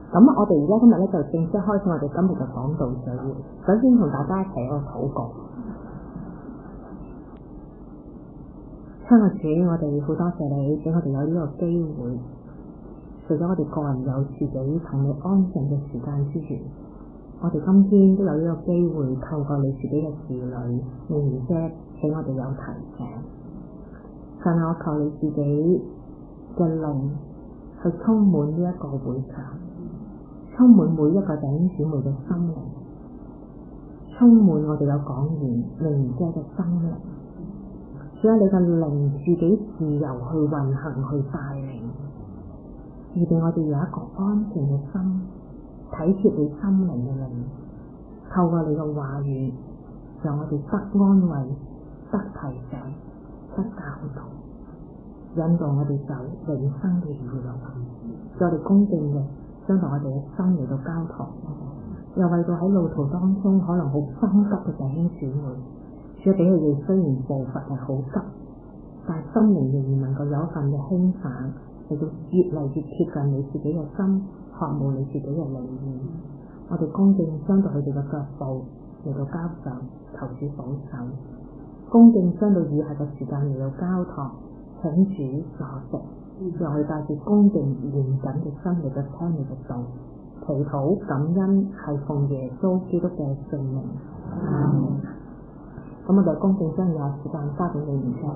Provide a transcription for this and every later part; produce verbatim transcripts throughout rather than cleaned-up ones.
咁我哋而家今日咧就正式開始我哋今日嘅講道聚會。首先同大家一齊一個禱告。親愛主，我哋好多謝你俾我哋有呢個機會，除咗我哋個人有自己同你安靜嘅時間之餘，我哋今天都有呢個機會透過你自己嘅兒女明姐俾我哋有提醒。神啊，我求你自己嘅靈去充滿呢一個會場，充滿每一個弟兄姊妹嘅心靈，充滿我哋有講員明姐嘅心靈。主啊，你嘅靈自己自由去運行去帶領，預備我哋有一個安靜嘅心，體貼你心靈嘅靈，透過你嘅話語，讓我哋得安慰、得提醒、得教導，引導我哋走永生嘅路。叫我哋恭敬嘅將同我哋嘅心嚟到交託，又為到喺路途當中可能好心急嘅弟兄姊妹，主啊，俾佢哋雖然步伐係好急，但係心靈仍然能夠有一份嘅輕省，嚟到越嚟越貼近你自己嘅心，渴慕你自己嘅靈意。我哋恭敬將到佢哋嘅腳步嚟到交上，求主保守。恭敬將到以下嘅時間嚟到交託，請主助席，讓佢帶住恭敬嚴謹嘅心嚟到聽你嘅道。祈禱感恩係奉耶穌基督嘅聖名。嗯咁我哋恭敬將有時間交俾你唔該。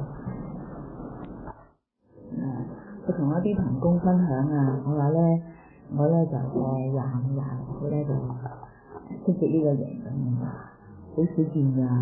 我同一啲同工分享啊，我話咧，我咧就誒廿五廿六歲咧就出席呢個營咁，好少見㗎。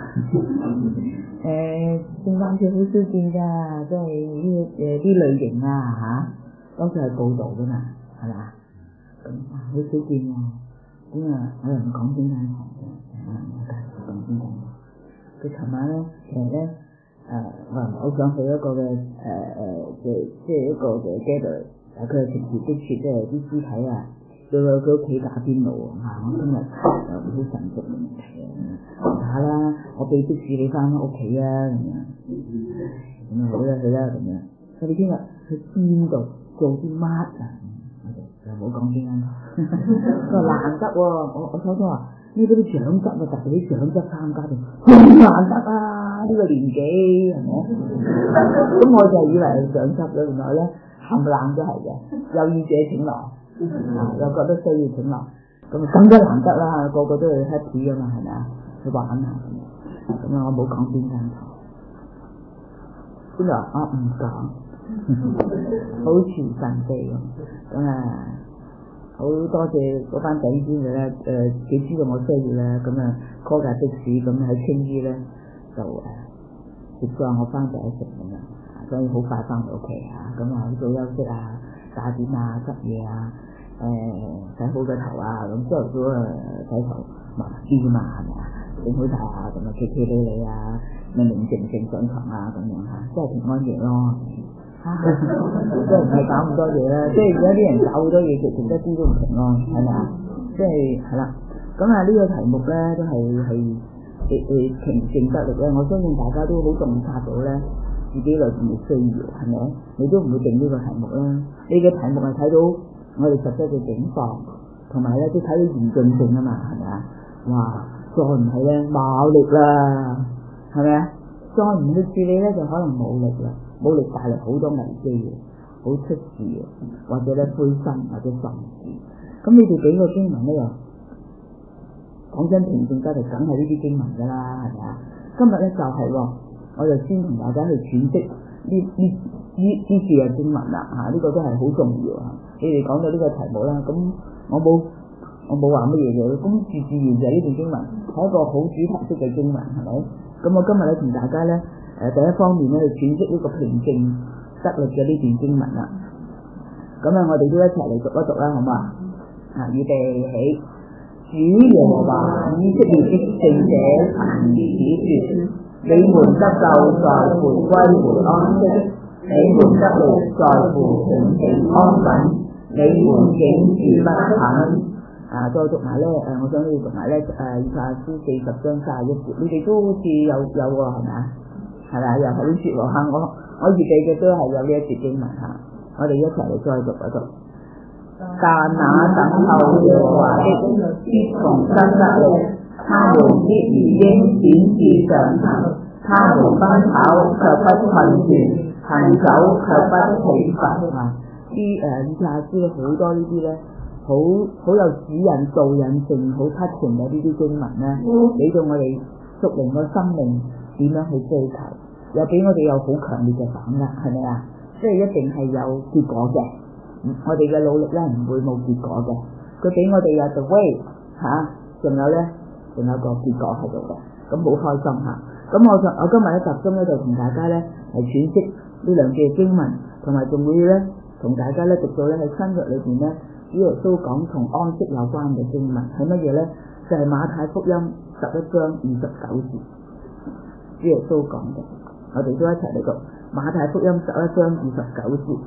誒聖誕節好少見㗎，即係呢誒啲類型啊嚇，多數係報道㗎嘛，係咪啊？咁好少見喎，咁啊我又唔講聖誕節嘅，啊我介紹講聖誕節。佢琴晚咧，其實咧，誒、呃，我唔係好想去一個嘅誒誒嘅，即係一個嘅 gather，但佢係情節激切，即係啲屍體啊，佢佢屋企打邊爐啊！我今日誒好神熟嘅問題啊，打啦，我俾的士你翻屋企啊咁樣，咁啊好啦去啦咁樣，佢哋今日去邊度做啲乜啊？我哋又冇講邊間，佢話難得喎，我我初初話。呢嗰啲長執啊，特別啲長執參加到好難得啊！呢、這個年紀係咪？咁我就以為係長執嘅，原來咧冚冷都係嘅，有意者請來，啊又覺得需要請來，咁啊更加難得啦！個個都去 happy 噶嘛，係咪啊？去玩下咁，咁啊我冇講邊間台，邊度啊唔講，好全神秘咁，咁啊。好多謝嗰班弟兄嘅咧，誒佢知道我需要咧，咁啊 call 架的士咁喺青衣咧就誒接載我翻第一城咁樣，所以好快翻到屋企嚇，咁啊好早休息啊、打點啊、執嘢啊、誒、呃、洗好個頭啊，咁朝頭早啊洗頭麻啲嘛係咪啊？整好晒啊，咁啊企企理理啊，明明靜靜上床啊咁樣嚇，即係平安夜咯。即係唔係搞咁多嘢啦，即係而家啲人搞好多嘢，其實一啲都唔平安，係咪啊？即係係啦，咁啊呢個題目咧都係係誒誒平靜得力咧，我相信大家都好洞察到咧自己內邊嘅需要，係咪？你都唔會定呢個題目啦，你嘅題目係睇到我哋實際嘅境況，同埋咧都睇到嚴峻性啊嘛，係咪啊？哇！再唔係咧冇力啦，係咪啊？再唔去處理咧就可能冇力啦。冇力帶嚟好多危機嘅，好出事嘅，或者咧灰心或者喪志。咁你哋幾個經文咧又講真平靜得嚟，梗係呢啲經文㗎啦，係咪啊？今日咧就係、是、喎，我就先同大家去詮釋呢呢呢呢字嘅經文啦嚇，呢、這個都係好重要啊！你哋講到呢個題目啦，咁我冇我冇話乜嘢嘅，咁自自然就係呢段經文係一個好主題式嘅經文，係咪？咁我今日咧同大家咧。誒第一方面咧，去詮釋呢個平靜得力嘅呢段經文啦。咁啊，我哋都一齊嚟讀一讀啦，好嘛？啊，預備起，主耶和華以色列的聖者曾如此説：你們得救在乎歸回安息，你們得力在乎平靜安穩，你們竟是不肯。啊，再讀埋咧，誒，我想要讀埋咧，誒，以賽亞書四十章三十一節，你哋都好似有有喎，係咪啊？係咪？又係呢節喎嚇，我我預備嘅都係有呢一節經文嚇，我哋一齊嚟再讀一讀。 但那等候耶和華的必重新得力，他們必如鷹展翅上騰，他們奔跑卻不困倦，行走卻不疲乏。啊！啲誒以賽亞書好多呢啲咧，好好有指引、導引性、好 touching 嘅呢啲經文咧，俾到我哋屬靈嘅生命點樣去追求，又俾我哋有好強烈嘅把握，係咪啊？即係一定係有結果嘅。我哋嘅努力咧唔會冇結果嘅，佢俾我哋有 the way 嚇，仲有咧仲有個結果喺度嘅，咁好開心嚇。咁我就我今日咧集中咧就同大家咧係詮釋呢兩句經文，同埋仲會咧同大家咧讀到咧喺新約裏邊咧，主耶穌講同安息有關嘅經文係乜嘢咧？就係、是、馬太福音十一章二十九節，主耶穌講嘅，我哋都一齊嚟讀馬太福音十一章二十九節。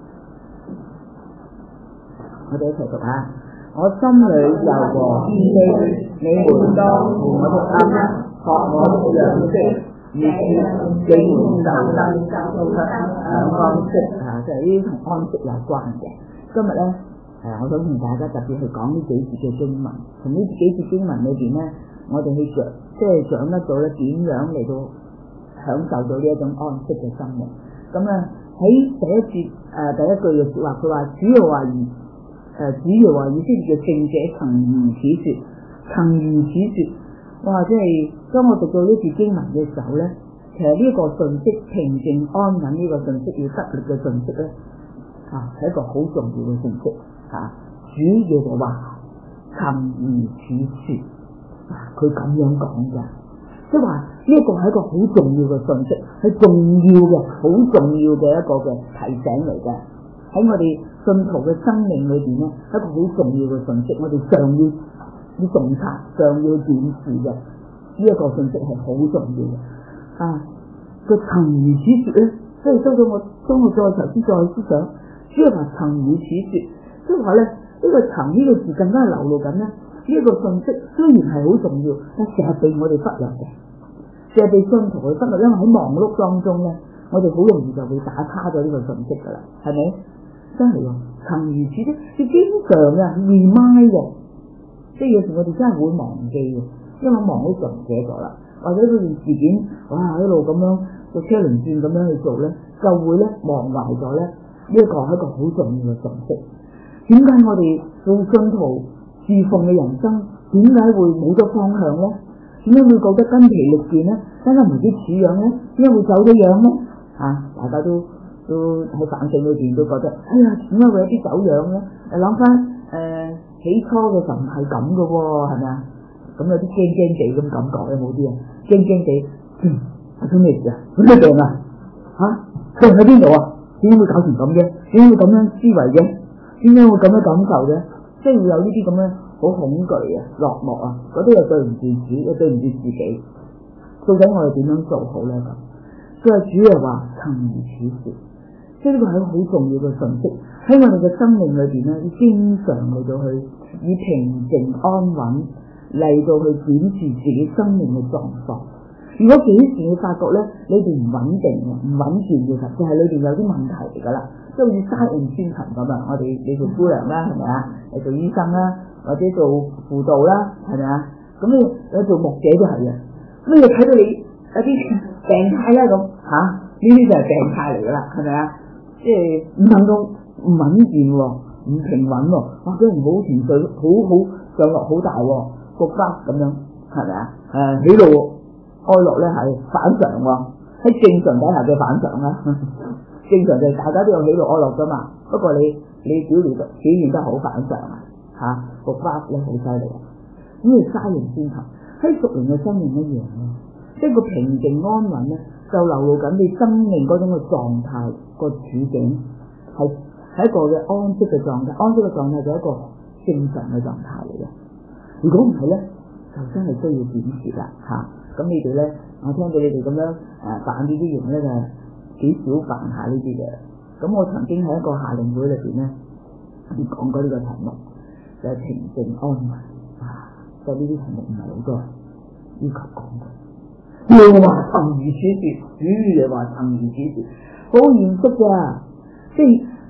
我哋一齊讀下，我心裏柔和謙卑，你們當負我的軛，學我的樣式，以致你們就能得安息。啊，就係呢啲同安息有關嘅。今日咧，誒，我想同大家特別去講呢幾節嘅經文。從呢幾節經文裏邊咧，我哋去著即係掌握到咧點樣嚟到享受到呢一種安息嘅生活。咁咧喺第一節誒、呃、第一句嘅説話，佢話主要話而。誒、呃，主要話以色列嘅聖者曾如此説，曾如此説，哇！即係當我讀到呢段經文嘅時候咧，其實呢個信息平靜安穩呢個信息要得力嘅信息咧，啊係一個好重要嘅信息嚇、啊。主要就話曾如此説，佢咁樣講㗎，即係話呢一個係一個好重要嘅信息，係重要嘅、好重要嘅一個嘅提醒嚟嘅。喺我哋信徒嘅生命裏邊咧，一個好重要嘅信息，我哋常要要洞察、常要檢視嘅呢一個信息係好重要嘅。啊，個曾如此説咧，即係收到我當我再頭先再思想，主要話曾如此説，即係話咧呢、這個曾呢個字更加係流露緊咧，呢、這、一個信息雖然係好重要，但成日被我哋忽略嘅，成日被信徒去忽略，因為喺忙碌當中咧，我哋好容易就會打叉咗呢個信息㗎啦，係咪？真係喎，曾如此咧，你經常啊 remind 嘅，即係有時我哋真係會忘記嘅，因為忙都做唔記咗啦，或者嗰件事件，哇一路咁樣個車輪轉咁樣去做咧，就會咧忘懷咗咧，呢一個係一個好重要嘅信息。點解我哋做信徒侍奉嘅人生，點解會冇咗方向咧？點解會覺得筋疲力盡咧？點解唔知似樣咧？點解會走咗樣咧？啊，大家都〜都喺反省裏邊都覺得，哎呀，點解會有啲走樣咧？誒諗翻誒起初嘅時候唔係咁嘅喎，係咪啊？咁有啲驚驚地咁感覺有冇啲啊？驚驚地，嗯，發生咩事啊？有咩病啊？嚇，病喺邊度啊？點解會搞成咁嘅？點解會咁樣思維嘅？點解會咁樣感受嘅？即係會有呢啲咁樣好恐懼啊、落寞啊，嗰啲又對唔住主，又對唔住自己。到底我哋點樣做好咧？咁佢話主又話曾如此説。即係呢個係一個好重要嘅信息，喺我哋嘅生命裏邊咧，要經常嚟到去以平靜安穩嚟到去檢視自己生命嘅狀況。如果幾時你發覺咧，你哋唔穩定嘅、唔穩健嘅，實際係裏邊有啲問題嚟㗎啦。即係好似沙燕宣騰咁啊！我哋你做姑娘啦，係咪啊？你做醫生啦，或者做輔導啦，係咪啊？咁你你做牧者都係嘅。咁你睇到你有啲病態啦咁嚇，呢啲就係病態嚟㗎啦，係咪啊？即係唔能夠唔穩健喎，唔平穩喎，或者唔好情緒，好好上落好大喎，復發咁樣，係咪啊？誒喜怒哀樂咧係反常喎，喺正常底下嘅反常啦。正常就係大家都有喜怒哀樂噶嘛，不過你你表現得表現得好反常啊，嚇復發咧好犀利啊！咁你沙形先頭喺屬靈嘅生命一樣咯，即係個平靜安穩咧。就流露緊你生命嗰種嘅狀態、個處境，係係一個嘅安息嘅狀態。安息嘅狀態就係一個正常嘅狀態嚟嘅。如果唔係咧，就真係需要檢視啦嚇。咁、啊、你哋咧，我聽到你哋咁樣誒扮呢啲型咧，就幾少扮下呢啲嘅。咁我曾經喺一個夏令會裏邊咧，講過呢個題目，就係、是、平靜安穩。啊，就呢啲題目唔係好多要求講嘅。要話曾如此説，主要話曾如此説，好嚴肅㗎。即係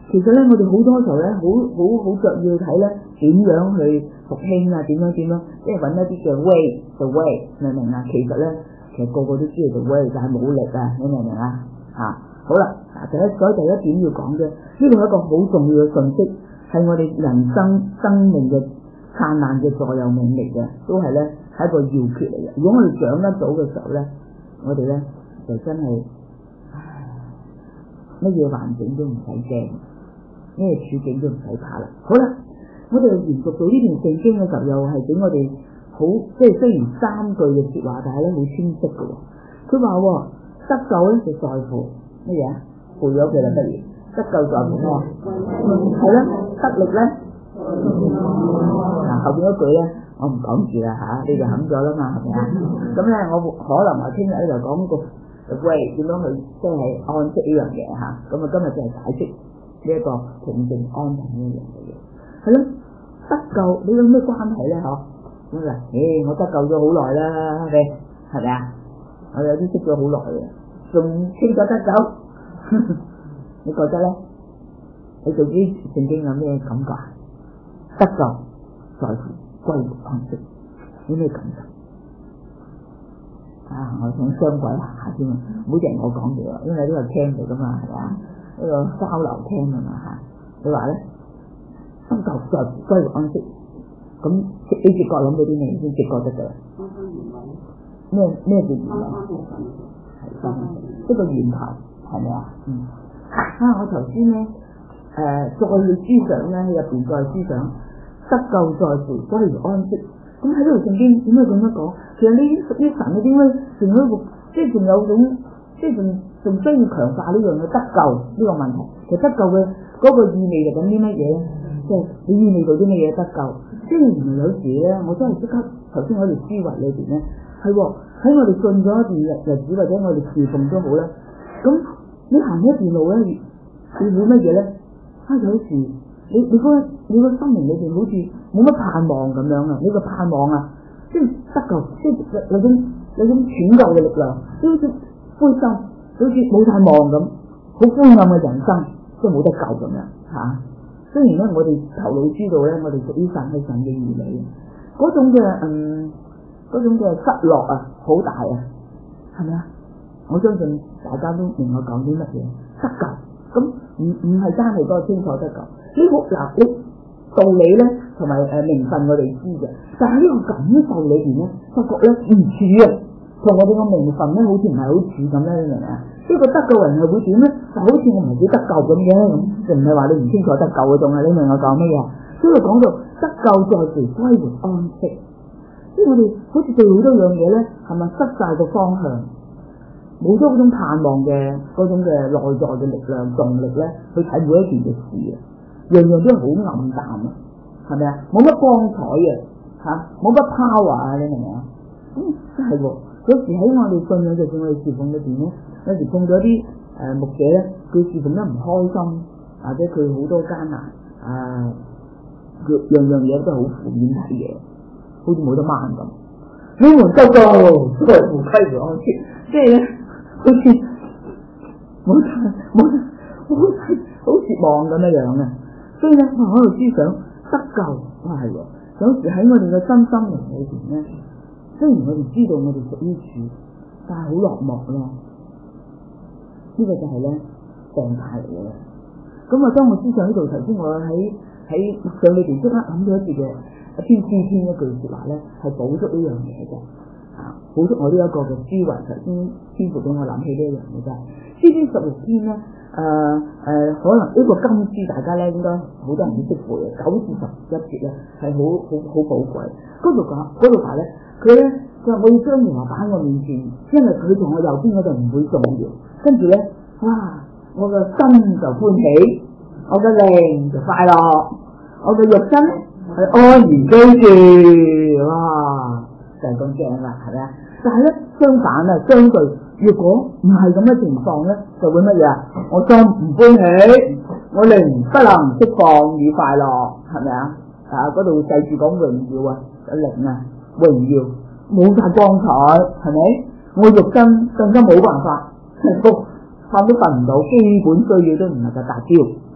其實咧，我哋好多時候咧，好好好着要睇咧點樣去復興啊，點樣點樣，即係揾一啲嘅 way the way， 明唔明啊？其實咧，其實個個都知道 the way， 但係冇力啊，你明唔明啊？嚇，好啦，第一所以第一點要講嘅，呢個係一個好重要嘅信息，係我哋人生生命嘅燦爛嘅座右銘嚟嘅，都係咧係一個要訣嚟嘅。如果我哋掌握到嘅時候咧，我哋咧就真係乜嘢環境都唔使驚，咩處境都唔使怕啦。好啦，我哋研讀到呢段聖經嘅時候，又係俾我哋好，即係雖然三句嘅説話，但係咧好清晰嘅。佢話得救咧就在乎乜嘢啊？背咗佢啦，不如得救在乎咩啊？係啦，得力咧。嗱，後邊嗰句咧，我唔講住啦嚇，你就冚咗啦嘛，係咪啊？咁咧，我可能我聽日咧就講個喂點樣去即係安息呢樣嘢嚇。咁啊，今日就係解釋呢一個平靜安定呢樣嘢。係咯，得救你有咩關係咧？嗬，咁啊，誒，我得救咗好耐啦，係咪？係咪啊？我有啲識咗好耐嘅，仲清楚得救。你覺得咧？你對啲聖經有咩感覺？得救在乎歸回安息，有咩感受？啊！我想雙軌下先啊，唔好淨我講嘢，因為呢個聽嚟噶嘛，係咪啊？呢個交流聽啊嘛嚇。你話咧，得救在乎歸回安息，咁你直覺諗到啲咩先？直覺得㗎？咩咩叫原理？係一個源頭，係咪啊？嗯。啊！我頭先咧誒再去思想咧，入邊再思想。得救在乎歸回安息，咁喺呢條聖經點解咁樣講？其實呢啲屬於神嘅，點解仲有一個即係仲有種即係仲仲需要強化呢樣嘅得救呢個問題？其實得救嘅嗰個意味嚟緊啲乜嘢咧？即係你意味到啲乜嘢得救？即係原來有時咧，我真係即刻頭先我哋思維裏邊咧，係喎喺我哋信咗一段日日子或者我哋侍奉都好啦，咁你行一段路咧，你會乜嘢咧？啊有時你你嗰你個心靈裏邊好似冇乜盼望咁樣啊！你個盼望啊，即係得救，即係有種有種拯救嘅力量，好似灰心，好似冇盼望咁，好灰暗嘅人生，即係冇得救咁樣嚇。雖然咧，我哋頭腦知道咧，我哋屬於神係神嘅兒女，嗰種嘅嗯嗰種嘅失落啊，好大啊，係咪啊？我相信大家都明我講啲乜嘢得救，咁唔唔係單係嗰個清楚得救。呢個嗱，你道理咧同埋誒名分我哋知嘅，但係呢個感受裏邊咧，發覺咧唔似啊，同我哋個名分咧好似唔係好似咁咧，你明唔明啊？呢個得救人係會點咧？就好似我唔係幾得救咁嘅咁，就唔係話你唔清楚得救嗰種啊！你明我講乜嘢？所以講到得救在乎歸回安息，即係我哋好似對好多樣嘢咧，係咪失晒個方向？冇咗嗰種盼望嘅嗰種嘅內在嘅力量動力咧，去睇每一件嘅事啊！樣樣都好暗淡啊，係咪啊？冇乜光彩啊，嚇，冇乜 power 啊，你明唔明啊？咁真係喎，有時喺我哋信仰就算我哋侍奉裏邊咧，有時碰到啲誒牧者咧，佢侍奉得唔開心，或者佢好多艱難啊，佢樣樣嘢都係好負面睇嘢，好似冇得掹咁。你們得救在乎歸回安息，即係咧，好似冇得冇得好好絕望咁樣樣啊！所以咧，我喺度思想得救，哇係喎！有時喺我哋嘅身心靈裏邊咧，雖然我哋知道我哋屬於主，但係好落寞咯。呢、這個就係咧病態嚟嘅。咁啊，當我思想呢度，頭先我喺喺上裏邊即刻諗到一句嘅一篇詩篇一句説話咧，係補足呢樣嘢嘅嚇，補足我呢一個嘅思維。頭先天父俾我諗起呢一樣嘢啫。詩篇十六篇咧。誒誒、呃呃，可能呢個金詩大家咧應該好多人都識背嘅，九至十一節咧係好好好寶貴。嗰度講嗰度話咧，佢咧佢話我要將耶和華擺喺我面前，因為佢同我右邊嗰度唔會動搖。跟住咧，哇！我嘅心就歡喜，我嘅靈就快樂，我嘅肉身係安然居住。哇！就係咁正啦，係咪啊？但係咧，相反啊，相對。如果唔係咁嘅情況咧，就會乜嘢啊？我心唔歡喜，我靈不能釋放與快樂，係咪啊？啊，嗰度細住講榮耀啊，靈啊，榮耀冇晒光彩，係咪？我肉身更加冇辦法，瞓都瞓唔到，基本需要都唔能夠達標。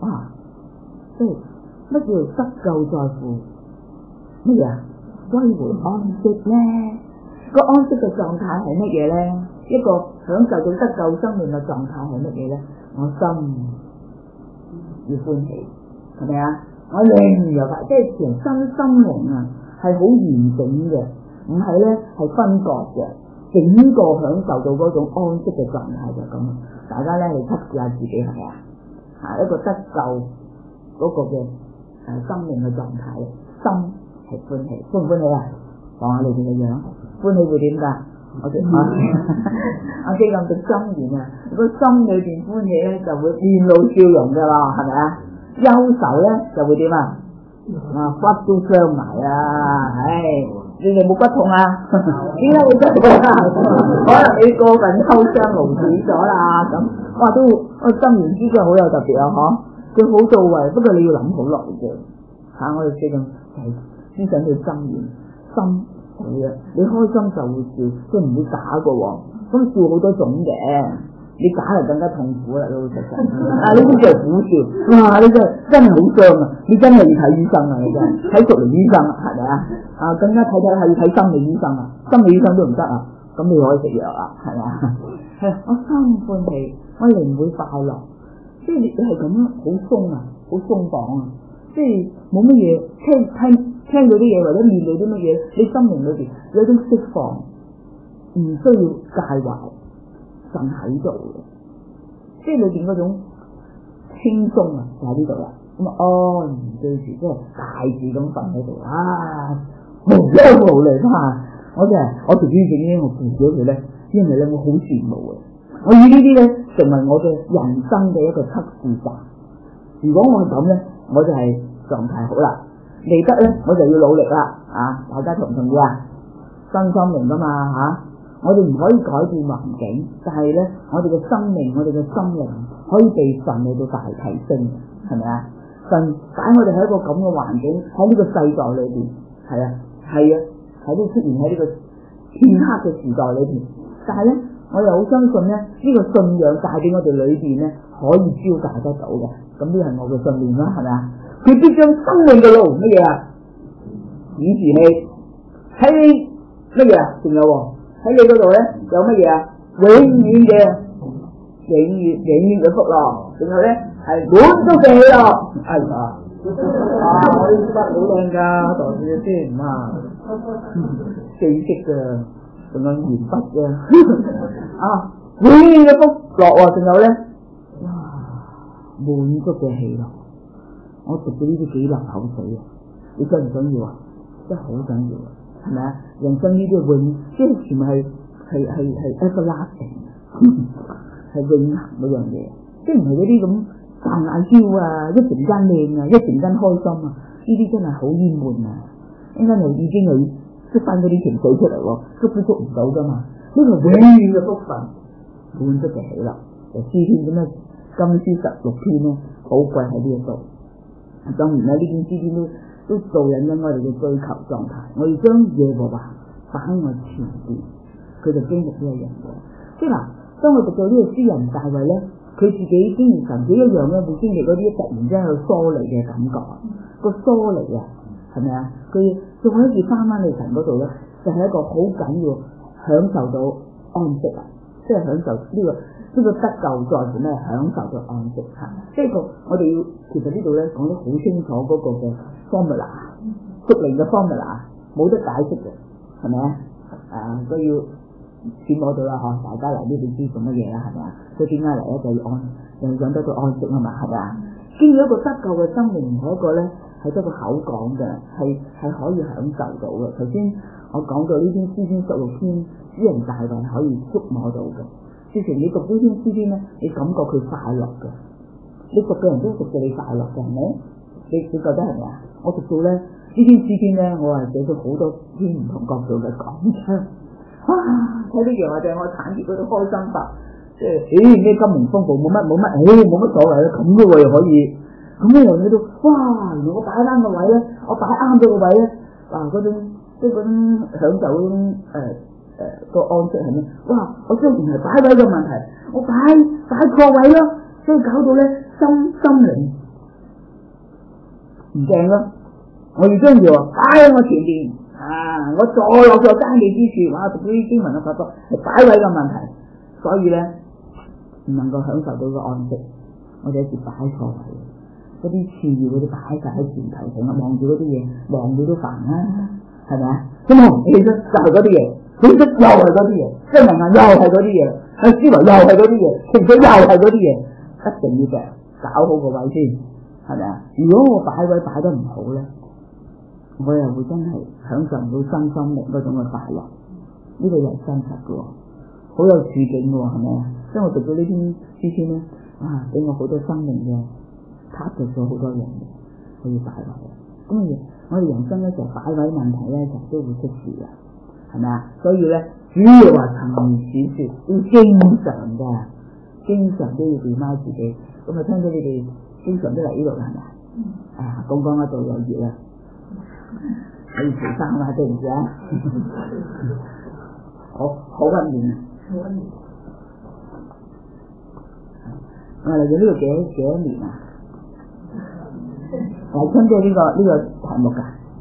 哇！即係乜叫得救在乎乜嘢啊？歸回安息咧？個安息嘅狀態係乜嘢咧？一個享受到得救生命嘅狀態係乜嘢咧？我心要歡喜，係咪啊？我靈又發，即係全身心靈啊，係好完整嘅，唔係咧係分割嘅，整個享受到嗰種安息嘅狀態就咁。大家咧去測試下自己係咪啊？啊，一個得救嗰個嘅誒生命嘅狀態，心係歡喜，歡唔歡喜啊？望下你哋嘅樣，歡喜會點㗎？我哋我我基咁嘅箴言啊，如果心裏邊歡喜咧，就會面露笑容㗎啦，係咪啊？憂愁咧就會點啊？啊骨都傷埋啊！唉，你哋冇骨痛啊？點解會骨痛啊？可能你過分憂傷勞死咗啦咁。哇！都我箴言之真係好有特別啊！嗬，佢好到位，不過你要諗好耐嘅嚇。我哋最近係思想佢箴言，心係啊，你開心就會笑，即係唔會假嘅喎。咁笑好多種嘅。你假係更加痛苦啦，老老實實。啊，呢啲就係苦笑。哇！你真係真係好傷啊！你真係要睇醫生啊！你真係睇熟齡醫生啊，係咪啊？啊，更加睇睇係要睇心理醫生啊，心理醫生都唔得啊，咁你可以食藥啊，係咪啊？係我心歡喜，我靈會快樂，即係你係咁樣好鬆啊，好鬆綁啊，即係冇乜嘢聽聽聽到啲嘢或者面對啲乜嘢，你心靈裏邊有一種釋放，唔需要介懷。神喺度嘅，即係裏邊嗰種輕鬆啊，就喺呢度啦。咁啊，安對住，即係大字咁瞓喺度啊，無憂無慮嘛。我真係我讀呢啲經咧，我扶咗佢咧，因為咧我好羨慕嘅。我以呢啲咧成為我嘅人生嘅一個測試站。如果我係咁咧，我就係狀態好啦。嚟得咧，我就要努力啦。啊，大家同唔同意啊？身心靈噶嘛嚇。啊我哋唔可以改變環境，但係咧，我哋嘅生命、我哋嘅心靈可以被神嚟到大提升，係咪啊？神擺我哋喺一個咁嘅環境，喺呢個世代裏邊，係啊，係啊，喺呢出現喺呢個片刻嘅時代裏邊。但係咧，我又好相信咧，呢、這個信仰帶俾我哋裏邊咧，可以招大得到嘅。咁呢係我嘅信念啦，係咪啊？佢必將生命嘅路乜嘢啊？指示你喺你乜嘢啊？仲有喎。喺你嗰度咧有乜嘢啊？永遠嘅永遠永遠嘅福樂，仲有咧係滿足嘅喜樂。係啊，啊我呢筆好靚噶，袋住先啊，記憶嘅，仲有鉛筆嘅啊，永遠嘅福樂喎，仲有咧哇滿足嘅喜樂。我讀到呢啲幾流口水啊！你想唔想要啊？真係好想要啊！係咪啊？人生呢啲永，即係全部係係係係 everlasting， 係永恆嗰樣嘢，即係唔係嗰啲咁大眼嬌啊，一陣間靚啊，一陣間開心啊，呢啲真係好煙悶啊！應該就已經係出翻嗰啲情緒出嚟喎，捉都捉唔到噶嘛。呢個永遠嘅福分，滿足嘅喜樂，就詩篇咁樣，金詩十六篇咧，寶貴喺呢一度。當然啦，呢篇詩篇都。都導引緊我哋嘅追求狀態，我要將耶和華擺喺我前邊，佢就經歷呢個人嘅。即係嗱，當我讀到呢個詩人大衛咧，佢自己經歷神自己一樣咧，會經歷嗰啲突然之間去疏離嘅感覺，個疏離啊，係咪啊？佢仲可以翻翻去神嗰度咧，就係、是、一個好緊要享受到安息啊！即係享受呢、這個呢、這個得救在乎咩？享受到安息嚇。即係個我哋要其實呢度咧講得好清楚嗰個嘅。formula 屬靈嘅 formula 冇得解釋嘅，係咪啊？誒，都要揣摩到啦，嗬！大家嚟呢邊知做乜嘢啦，係咪啊？所以點解嚟咧就要安，又想得到安息啊嘛，係咪啊？經過一個得救嘅生命，唔係一個咧係得個口講嘅，係係可以享受到嘅。頭先我講到呢篇詩篇十六篇，詩人大衛可以觸摸到嘅。之前你讀呢篇詩篇咧，你感覺佢快樂嘅，你讀嘅人都讀到你快樂嘅，係咪？你你覺得係咪啊？我讀到咧呢篇詩篇咧，我係寫咗好多篇唔同角度嘅講章。哇！睇呢樣或者我產業嗰度開心法，即係誒咩金融風暴冇乜冇乜，誒冇乜所謂啦，咁嘅喎又可以，咁咧又喺度，哇！原來我擺啱個位咧，我擺啱咗個位咧，嗱嗰種即係嗰種享受嗰種誒誒個安息係咩？哇！我雖然係擺位嘅問題，我擺擺錯位咯，所以搞到咧心心靈唔驚咯。我要將條擺喺我前邊啊！我再落咗爭地之處，哇！讀呢啲經文嘅發覺係擺位嘅問題，所以咧唔能夠享受到個安息。我哋一時擺錯位，嗰啲次要嗰啲擺晒喺前頭，成日望住嗰啲嘢，望住都煩啦，係咪啊？咁我唔記得就係嗰啲嘢，記得又係嗰啲嘢，即係明眼又係嗰啲嘢，喺思維又係嗰啲嘢，情緒又係嗰啲嘢，一定要嘅搞好個位先，係咪啊？如果我擺位擺得唔好咧，我又會真係享受唔到身心靈嗰種嘅快樂，呢個又係真實嘅喎，好有處境嘅喎，係咪啊？即係我讀咗呢篇書先咧，啊，俾我好多生命嘅撻着咗好多人嘅，可以擺位。咁啊，我哋人生咧就擺位問題咧，就都會出事嘅，係咪啊？所以咧，主要話沉迷小說，要經常嘅，經常都要 remind 自己。咁啊，聽到你哋經常都嚟呢度係咪啊？啊，講講一度又熱啦。可以除衫啊，對唔住啊，好好溫暖啊！好溫暖。我嚟咗呢度幾幾多年啊？嚟親即係呢個呢、這個題目㗎。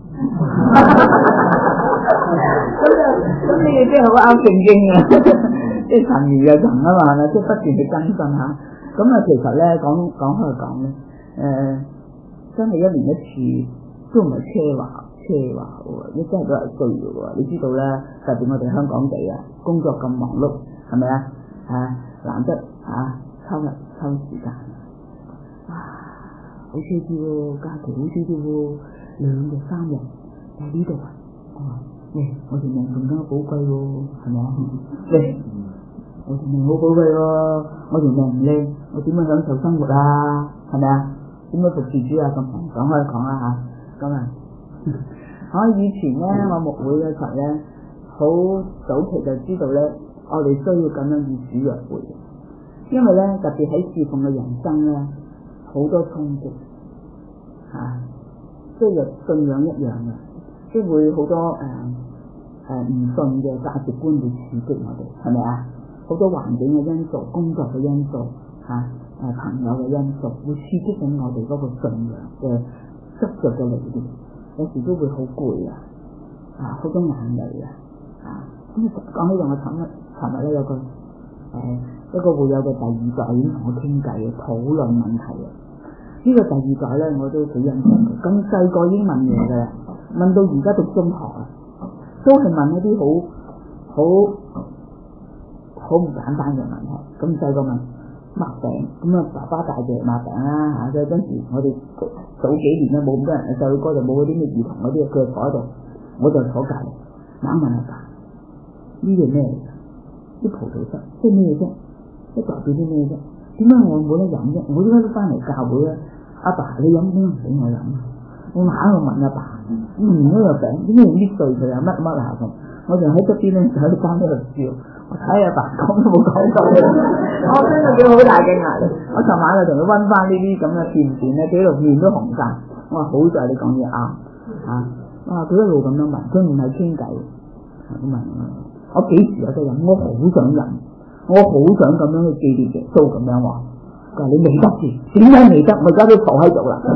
咁咁你哋真係好啱聖經啊！即係神如有神啊嘛，係咪？即係不斷去更新下。咁啊，其實咧講講開講咧，誒、呃，真係一年一次。都唔係奢華奢華喎，你真係都係需要喎。你知道咧，特別我哋香港地啊，工作咁忙碌，係咪啊？啊，難得啊，抽日抽時間，哇，好少啲喎，假期好少啲喎，兩日三日喺呢度啊，我話，喂，我條命更加寶貴喎，係咪啊？喂，我條命好寶貴喎，我條命唔靚，我點樣享受生活啊？係咪啊？點樣服侍主啊？咁講開講啦嚇。咁啊！我以前咧，我牧會嘅時候咧，好早期就知道咧，我哋需要咁樣與主約會嘅，因為咧特別喺侍奉嘅人生咧，好多衝擊嚇，即係信仰一樣嘅，即係會好多誒誒唔信嘅價值觀會刺激我哋，係咪啊？好多環境嘅因素、工作嘅因素嚇、誒、啊、朋友嘅因素，會刺激緊我哋嗰個信仰嘅執着嘅嚟嘅，有時都會好攰啊，啊好多眼淚啊，啊咁講起話我尋日尋日咧有個誒、呃、一個會友嘅第二代已經同我傾偈討論問題啊，呢、這個第二代咧我都幾欣賞佢，咁細個已經問嘢㗎啦，問到而家讀中學啊，都係問一啲好好好唔簡單嘅問題，咁細個問。擘餅咁啊！爸爸帶住嚟擘餅啦嚇，所以嗰時我哋早幾年咧冇咁多人，細路哥就冇嗰啲咩兒童嗰啲，佢就坐喺度，我就坐隔離，猛問阿爸：呢個咩嚟㗎？啲葡萄汁即係咩啫？即係代表啲咩啫？點解我冇得飲啫？我依家都翻嚟教會啦，阿爸你飲點解唔俾我飲啊？我猛喺度問阿爸：唔呢個餅點解用啲碎佢啊？乜乜啊咁？我就喺側邊咧就喺度翻喺度笑。我睇阿爸講都冇講到，我真係叫好大嘅壓力。我尋晚就同佢溫翻呢啲咁嘅片段咧，幾度面都紅晒。我話好在你講嘢啱嚇，哇！佢一路咁樣問，佢唔係傾偈，咁問我幾時有得飲？我好想飲，我好想咁樣去紀念耶穌咁樣話。佢話你未得住，點解未得？我而家都坐喺度啦。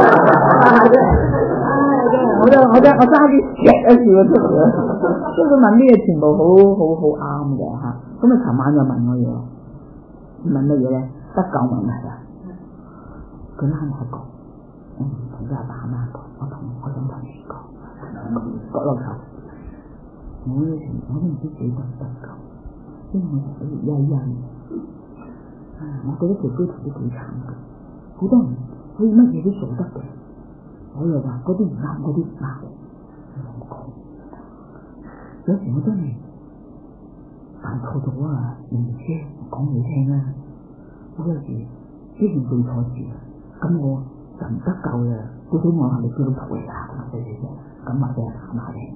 我都我都我揸啲石一笑咗出嚟啦，所以佢問啲嘢全部好好好啱嘅嚇。咁啊，尋晚就問我嘢，問乜嘢咧？得救問題啊！佢拉埋一個，我唔同佢阿爸阿媽講，我同我想同你講，角落頭，我以前我都唔知幾得得救，因為我係曳曳，我覺得條居圖都幾慘嘅，好多人可以乜嘢都做得嘅。我又話嗰啲唔啱，嗰啲唔啱，我講。有時我真係犯錯咗啊，唔知講你聽啦。我有時之前做錯事，咁我就唔得救嘅。到底我係咪基督徒嚟㗎？咁對住啫，咁或者係慘下嘅。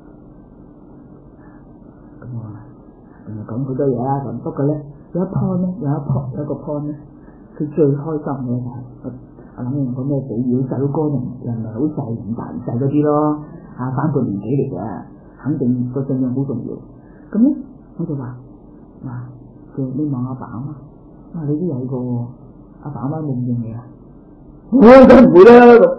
咁我咁就講好多嘢啦。咁不過咧，有一 point 咧，有一 point 有一個 point 咧，佢最開心嘅就係。我諗用個咩比喻？細佬哥同人哋好細唔大唔細嗰啲咯，啊反叛年紀嚟嘅，肯定個信仰好重要。咁咧我就話：哇，佢你望阿爸阿媽，哇你都有個阿爸阿媽認唔認你啊？我梗唔會啦，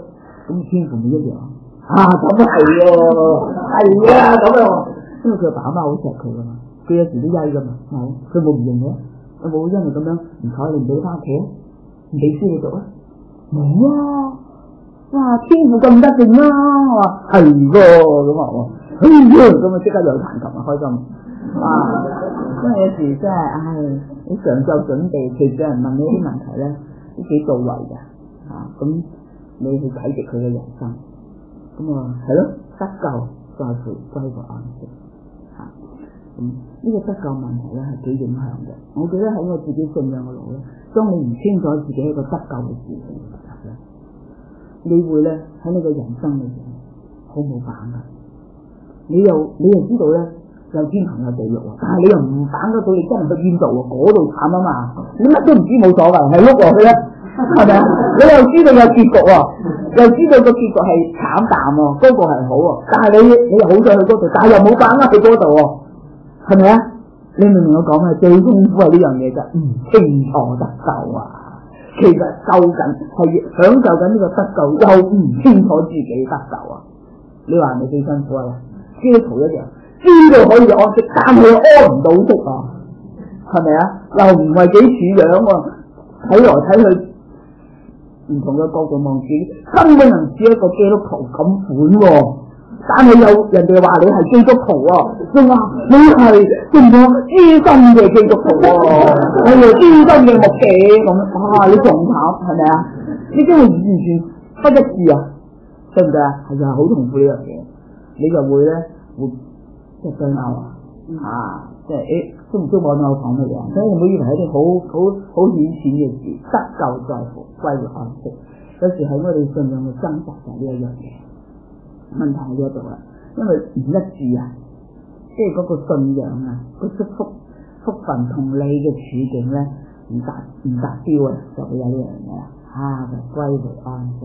咁天父咪一樣啊？咁係喎，係啊，咁啊，因為佢爸媽好錫佢噶嘛，佢有時都曳噶嘛，係佢冇唔認嘅，有冇因為咁樣唔睬你唔俾翻屋企啊？唔俾書你讀啊？冇啊！哇，天父咁得勁啦！我話係喎，咁啊，哎呀，咁啊即刻又彈琴啊，開心啊！因為有時真係，唉，你上晝準備，其實有人問你啲問題咧，都幾到位嘅啊！咁你去睇住佢嘅人生，咁啊係咯，得救在乎歸個安息嚇。咁呢個得救問題咧係幾影響嘅。我記得喺我自己信仰嘅路咧，當你唔清楚自己一個得救嘅事情嘅時候咧，你會咧喺你個人生裏邊好冇把握。你又你又知道咧有天堂有地獄喎，但係你又唔把握到你真係去邊度喎？嗰度慘啊嘛！你乜都唔知冇所謂，係碌落去啦，係咪啊？你又知道有結局喎，又知道個結局係慘淡喎，嗰、嗰個係好喎，但係你你又好想去嗰度，但係又冇把握去嗰度喎，係咪啊？你明唔明我講咩？最痛苦係呢樣嘢啫，唔清楚得救啊！其實救緊係享受緊呢個得救，又唔清楚自己得救啊！你話係咪最辛苦啊？基督徒一樣，知道可以安息，但係安唔到息啊，係咪啊？又唔係幾似樣喎，睇來睇去唔同嘅角度望自己，根本唔似一個基督徒咁款喎。但係有人哋話你係基督徒啊，仲話你係仲有資深嘅基督徒喎，你係資深嘅牧者咁，哇！你仲慘係咪啊？你真係完全不一致啊，對唔對啊？係啊，好痛苦呢樣嘢。你就會咧會即係對拗啊，啊，即係誒，都唔知我我講乜嘢，所以唔好以為係一啲好好好顯淺嘅事，得救在乎歸回安息。有時喺我哋信仰嘅掙扎就係呢一樣嘢，問題喺呢度啦，因為唔一致啊，即係嗰個信仰啊，個祝福福分同你嘅處境咧唔達唔達標啊，就會有呢樣嘢啦，啊，就歸回安息。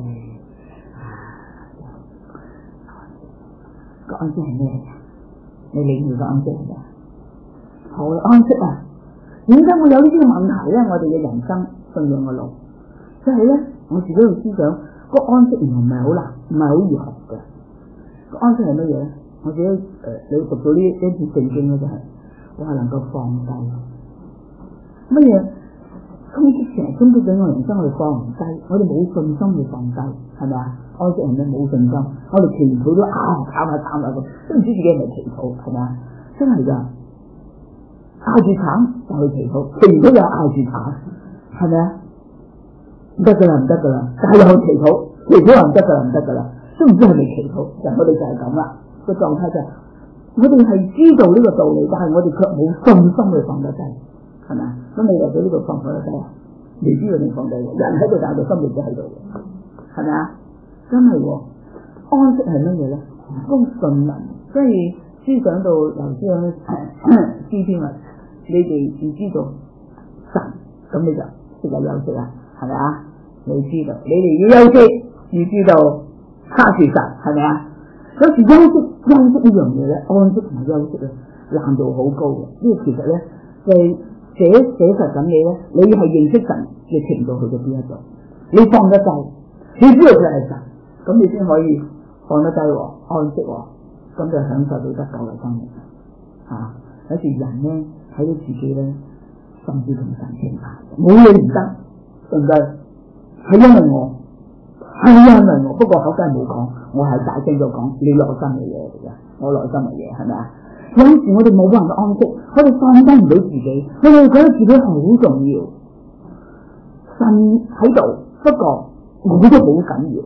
個安息係咩嚟？你領會個安息係咩？好安息啊！點解會有呢啲嘅問題咧？我哋嘅人生信仰嘅路，即係咧，我自己嘅思想，個安息唔係唔係好難，唔係好易學嘅。個安息係乜嘢咧？我自己誒、呃，你讀到呢一節聖經咧，就係我係能夠放低乜嘢？衝擊成日衝擊緊我人生，我哋放唔低，我哋冇信心去放低，係咪啊？安息係咩？冇信心，我哋祈禱都拗拗下拗下咁，都唔知自己係咪祈禱，係咪啊？真係噶，拗住慘就去祈禱，祈禱又拗住慘，係咪啊？唔得噶啦，唔得噶啦，但係又去祈禱，祈禱又唔得噶啦，唔得噶啦，都唔知係咪祈禱，就我哋就係咁啦，個狀態就係，我哋係知道呢個道理，但係我哋卻冇信心去放得低，係咪啊？咁你嚟到呢度放唔放得低啊？未知道你放低，人喺度，但係個心亦都喺度嘅，係咪啊？真係喎，安息係乜嘢咧？嗰個信能，即係思想到頭先咁詩篇啊，你哋要知道神，咁你就識得休息啦，係咪啊？你知道，你哋要休息，要知道他是神，係咪啊？有時休息休息呢樣嘢咧，安息同埋休息咧，難度好高嘅。呢個其實咧，係寫寫實緊你咧，你係認識神嘅程度去到邊一度，你放得低，你知道佢係神。咁你先可以放得低喎，安息喎，咁就享受到得救嘅生命啊！有時人咧睇到自己咧，甚至同神傾下，冇嘢唔得，對唔對？係因為我，係因為我，不過口真係冇講，我係大聲咗講你內心嘅嘢嚟嘅，我內心嘅嘢係咪啊？有時我哋冇辦法安息，我哋放低唔到自己，我哋覺得自己好重要，神喺度，不過我都好緊要。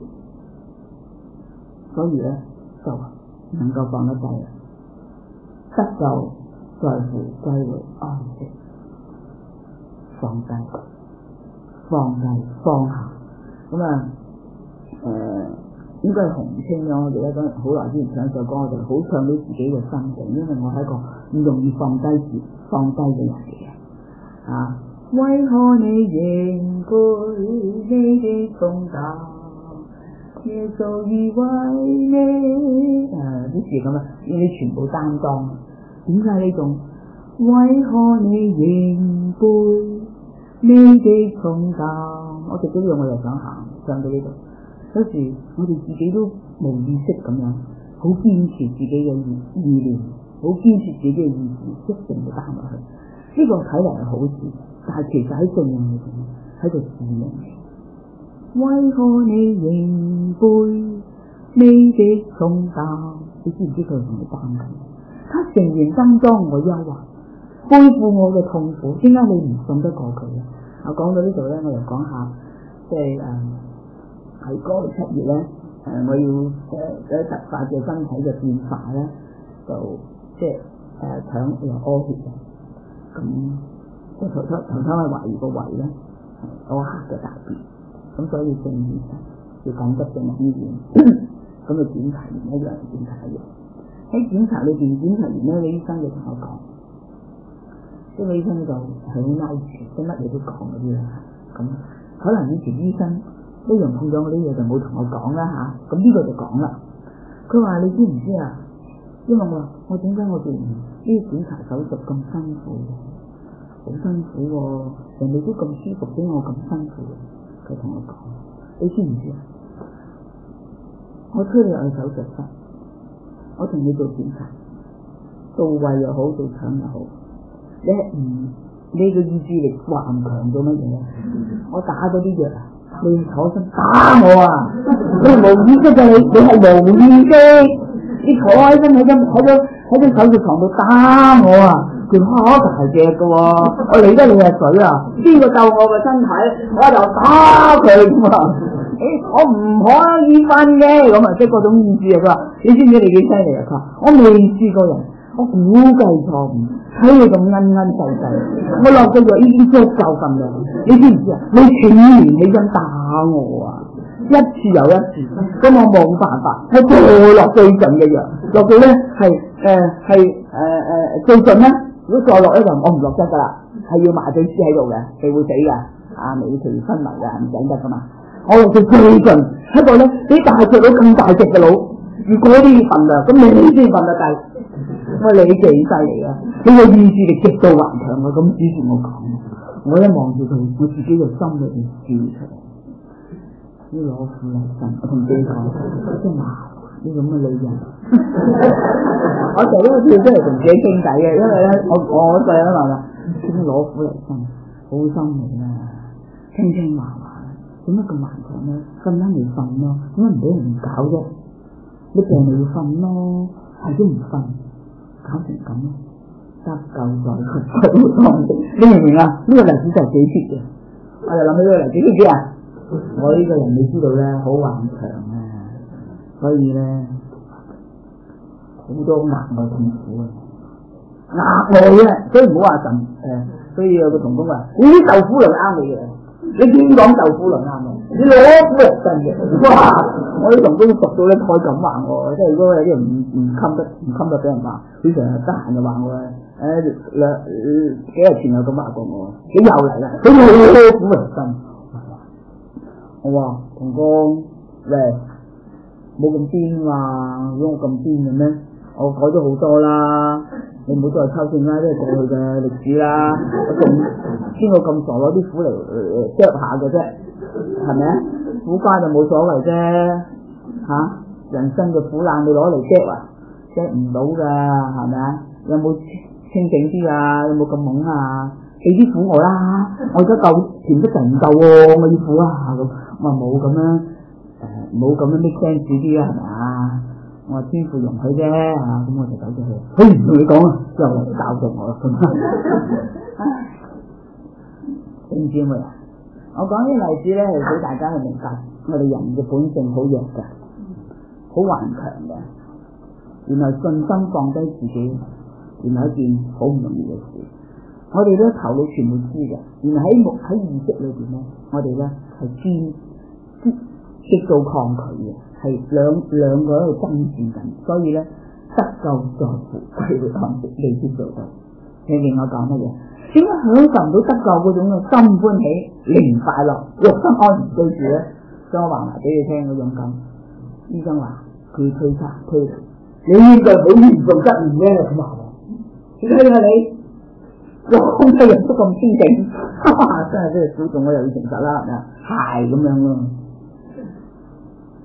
所以咧就能夠放得低，得救在乎歸回安息，放低、放低、放下。咁啊，誒、呃，應該係洪清咯。我哋咧嗰好耐之前唱首歌，我哋好唱到自己嘅心境，因為我係一個唔容易放低自放低嘅人嚟嘅。啊，為何你仍背你的重擔？耶穌已為你，誒啲事咁啊，呢啲全部擔當。點解呢種？為何你仍背你的重擔？我直到呢度我又想行，上到呢度。 有時我哋自己都無意識咁樣，好堅持自己嘅意意念，好堅持自己嘅意志，一定要打落去。呢、這個睇嚟係好事，但係其實喺信仰裏邊喺度試命。為何你仍背你的重擔？你知唔知佢同你擔緊？他誠然擔當我憂患，背負我嘅痛苦，點解你唔信得過佢咧？我講到呢度咧，我又講下，即係誒喺嗰個七月咧，誒、呃、我要誒誒突發嘅身體嘅變化咧，就即係誒搶又屙血嘅，咁即係頭頭頭頭係懷疑個胃咧係屙黑嘅大便，咁所以正面要緊急進入醫院，咁就檢查完一樣檢查一樣。喺檢查裏邊檢查完咧，個醫生就同我講，即係個醫生就係好嬲住，即係乜嘢都講嗰啲啦。咁可能以前醫生呢樣碰咗嗰啲嘢就冇同我講啦吓，咁呢個就講啦。佢話你知唔知啊？因為我我點解我做完呢啲檢查手術咁辛苦，好辛苦喎、啊，人哋都咁舒服，點解我咁辛苦？佢同我講，你知唔知啊？我推你入去手術室。我同你做檢查，做胃又好，做腸又好，你係唔你嘅意志力頑強到乜嘢啊？我打嗰啲藥啊，你坐身打我啊！你係無意識嘅你，你係無意識，你坐喺身喺張喺張喺張手術床度打我啊！佢好大隻嘅喎，我理得你係水啊！邊個救我嘅身體，我就打佢咁啊！誒、欸，我唔可以瞓嘅，咁啊，即係嗰種意志啊！佢話：你知唔知你幾犀利啊？佢話：我未試過人，我估計錯誤，睇你咁恩恩細細，我落個藥已經足夠份量，你知唔知啊？你竟然起身打我啊！一次又一次，咁我冇辦法，我再落最盡嘅藥，落到咧係誒係誒誒最盡咧，如果再落咧就我唔落得噶啦，係要麻醉師喺度嘅，你會死嘅，啊，你隨時昏迷嘅，唔整得噶嘛。我落到最盡，一個咧比大隻佬咁大隻嘅佬，如果啲份量，咁你先瞓得低。我你幾犀利啊！你個意志力極度頑強啊！咁指住我講，我一望住佢，我自己個心裏邊笑出嚟。要攞苦嚟辛，我同自己講，真麻煩呢咁嘅女人。我成日都會跳出嚟同自己傾偈嘅，因為咧，我我細佬話啦，點解攞苦嚟辛？好心嚟啦，輕輕麻麻。點解咁頑強咧？瞓啱未瞓咯？點解唔俾人搞啫？你病咪要瞓咯，係都唔瞓，搞成咁，得救在佢。你明唔明啊？呢、這個例子就係幾貼嘅。我就諗起呢個例子，知唔知啊？我呢個人你知道咧，好頑強啊，所以咧好多額外痛苦啊，額外嘅，所以唔好話神誒。所以有個同工話：呢啲豆腐嚟啱你嘅。你點講豆腐輪啱啊？你攞苦嚟辛嘅，哇！我啲同工讀到咧，概咁話我，即係如果有啲人唔唔襟得，唔襟得俾人話，佢成日得閒就話我咧，誒兩幾日前有咁話過我，你又嚟啦，佢攞苦嚟辛。我話同工，喂，冇咁癲嘛？如果我咁癲嘅咩？我改咗好多啦。你唔好再抽線啦，都係過去嘅歷史啦。我仲邊個咁傻攞啲苦嚟啄下嘅啫，係咪啊？苦瓜就冇所謂啫，嚇、啊！人生嘅苦難你攞嚟啄啊，啄唔到㗎，係咪啊？有冇清靜啲啊？有冇咁懵啊？俾啲苦我啦，我而家夠甜得滯唔夠喎，我要苦啊咁。我話冇咁樣誒，冇咁樣 make sense 啲啊，係咪啊？我話天父容許啫嚇，咁我就走咗去。嘿，同你講啊，又嚟教導我啦咁。知唔知咩啊？我講呢個例子咧，係俾大家去明白，我哋人嘅本性好弱嘅，好頑強嘅。原來信心放低自己，原來一件好唔容易嘅事。我哋咧頭腦全部知嘅，原來喺目喺意識裏邊咧，我哋咧係堅極度抗拒嘅。係兩兩個喺度爭戰緊，所以咧得救在乎佢會抗拒，你先做到。你明我講乜嘢？點解享受唔到得救嗰種嘅心歡喜、靈快樂、肉身安然居住咧？將我話埋俾你聽嗰種感。醫生話佢推測推理，你呢個好嚴重失眠嘅咁話喎。點解啊你？個空氣人都咁清靜，真係真係估中我又要誠實啦，係咪啊？係咁樣咯。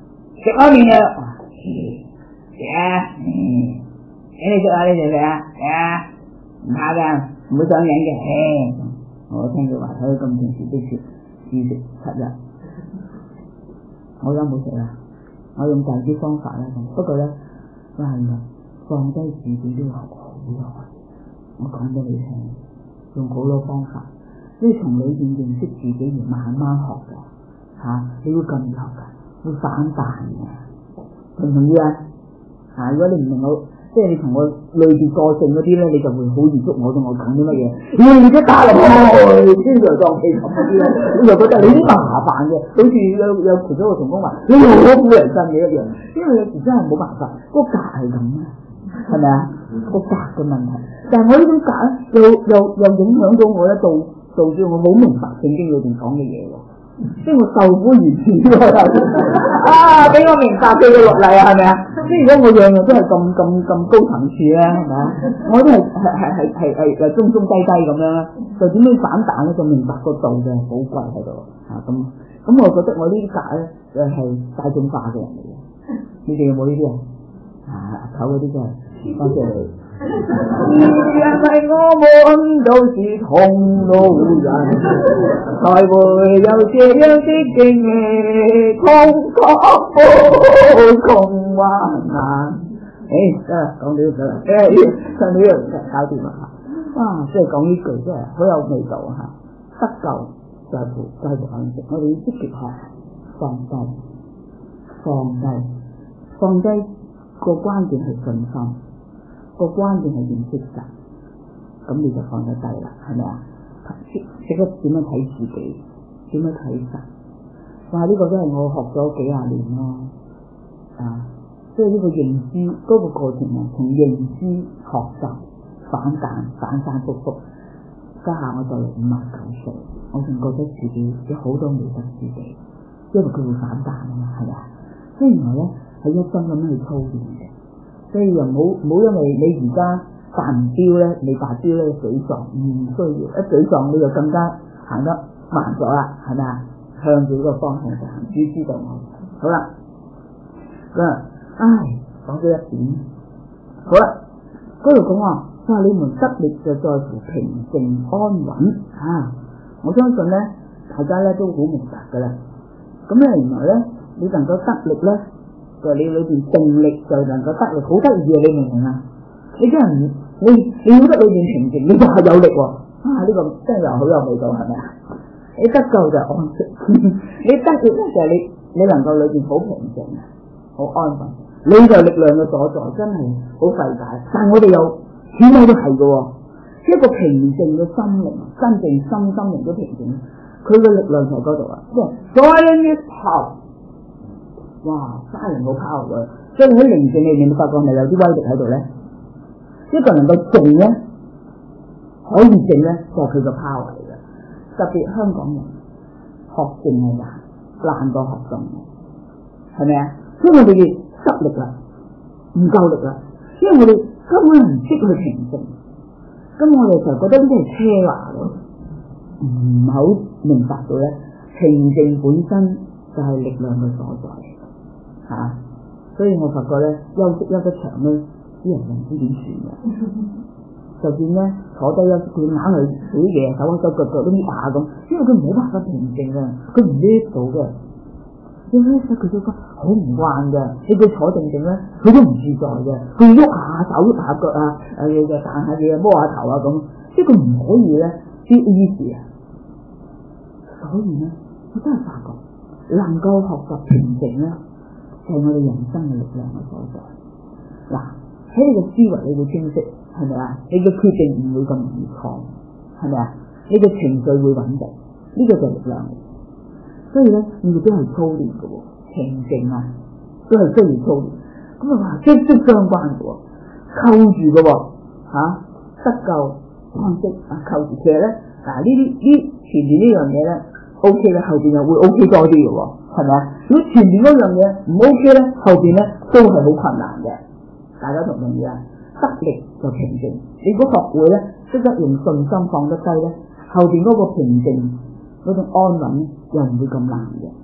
食開麵啊！食啊！請你食啊！你食唔食啊？食啊！唔怕㗎，唔會上癮嘅。我聽佢話睇佢咁平時都食試食七日，我而家冇食啦。我用第二啲方法啦，不過咧，我係咪放低自己都要學好耐？我講俾你聽，用好多方法，即係從裏邊認識自己而慢慢學嘅嚇、啊，你會咁學㗎，會反彈嘅，同唔同意啊？嚇、啊！如果你唔明我，即係你同我類似個性嗰啲咧，你就會好嚴肅我同我講啲乜嘢，你一打落去，天上撞地咁嗰啲咧，你就覺得你啲麻煩嘅，好似有有其中個同工話，你好苦人憎嘅一樣，因為有時真係冇辦法，個格係咁啊，係咪啊？個格嘅問題，但係我呢種格咧，又又又影響到我咧，導導致我好明白聖經裏邊講嘅嘢喎。即係我受苦如此喎，啊！俾我明白佢嘅律例啊，係咪啊？即係如果我樣樣都係咁咁咁高層次咧，係咪啊？我都係係係係係係中中低低咁樣，就點樣反彈咧？就明白個度嘅寶貴喺度啊！咁咁，我覺得我呢啲格咧就係大眾化嘅人嚟嘅。你哋有冇呢啲啊？啊，頭嗰啲真係多謝你。因為我們都是同路人，才會有這樣的經歷，痛苦共患難。誒，得啦，講呢個啦，誒，上呢樣搞掂啦嚇。哇，即係講呢句真係好有味道嚇。得救在乎在乎安息，我哋要積極學放低，放低，放低個關鍵係信心。個關鍵係認識神，咁你就放得低啦，係咪啊？識識得點樣睇自己，點樣睇神。哇！呢、這個都係我學咗幾廿年咯，啊！即係呢個認知嗰、那個過程啊，從認知學習反彈反反复复，家下我就嚟五十九歲，我仲覺得自己有好多未得之地，因為佢會反彈啊嘛，係咪啊？所以原來咧係一心咁樣去操練嘅。所以又唔好唔好因為你而家達唔標咧，你達標咧沮喪，唔需要一沮喪你就更加行得慢咗啦，係咪啊？向住呢個方向就行，主知道我。好啦，咁啊，唉，講咗一點，好啦，嗰度講話，佢話你們得力就在乎平靜安穩啊！我相信咧，大家咧都好明白噶啦。咁咧，原來咧，你能夠得力咧。就你裏邊定力就能夠得力，好得意啊！你明唔明啊？你真係唔你你要得裏邊平靜，你就係有力喎、啊。啊，呢、這個真係又好有味道，係咪啊？你得救就安息，你得力咧就係你你能夠裏邊好平靜啊，好安穩，你就力量嘅所在，真係好費解。但係我哋又始終都係嘅喎，一個平靜嘅心靈，真正心心靈都平靜，佢嘅力量喺嗰度啊！即係 Silent power。哇！家人好 power 嘅，所以喺靈性裏面，你發覺係咪有啲威力喺度咧？一個能夠靜咧，可以靜咧，就係佢個 power 嚟嘅。特別香港人學靜係難，難過學靜，係咪啊？因為我哋失力啦，唔夠力啦，因為我哋根本唔識去平靜，咁我哋就覺得呢啲係奢華咯，唔好明白到咧，平靜本身就係力量嘅所在。吓、啊，所以我發覺咧，休息休得長咧，啲人就唔知點算嘅。就算咧坐低休息，佢硬係做啲嘢，手手腳腳都搣下咁，因為佢冇辦法平靜啊，佢唔搣到嘅。你搣實佢都覺得好唔慣嘅，你叫坐定定咧，佢都唔自在嘅，佢喐下手喐下腳啊，誒又彈下嘢摸下頭啊咁，即係佢唔可以咧啲意思啊。所以咧，我真係發覺能夠學習平靜咧。係我哋人生嘅力量嘅所在。嗱，喺你嘅思維你會清晰，係咪啊？你嘅決定唔會咁容易錯，係咪啊？你嘅情緒會穩定，呢、這個就係力量。所以咧，你哋都係操練嘅喎，平靜啊，都係需要操練。咁啊話息息相關嘅喎，扣住嘅喎，嚇、啊、得救安息啊，扣住。其實咧，嗱呢啲呢前面呢樣嘢咧 O K 咧，後邊又會 O K 多啲嘅喎。係咪啊？如果前面嗰樣嘢唔 OK 咧，後邊咧都係好困難嘅。大家同唔同意啊？得力就平靜。你如果學會咧，識得用信心放得低咧，後邊嗰個平靜嗰種安穩咧，又唔會咁難嘅。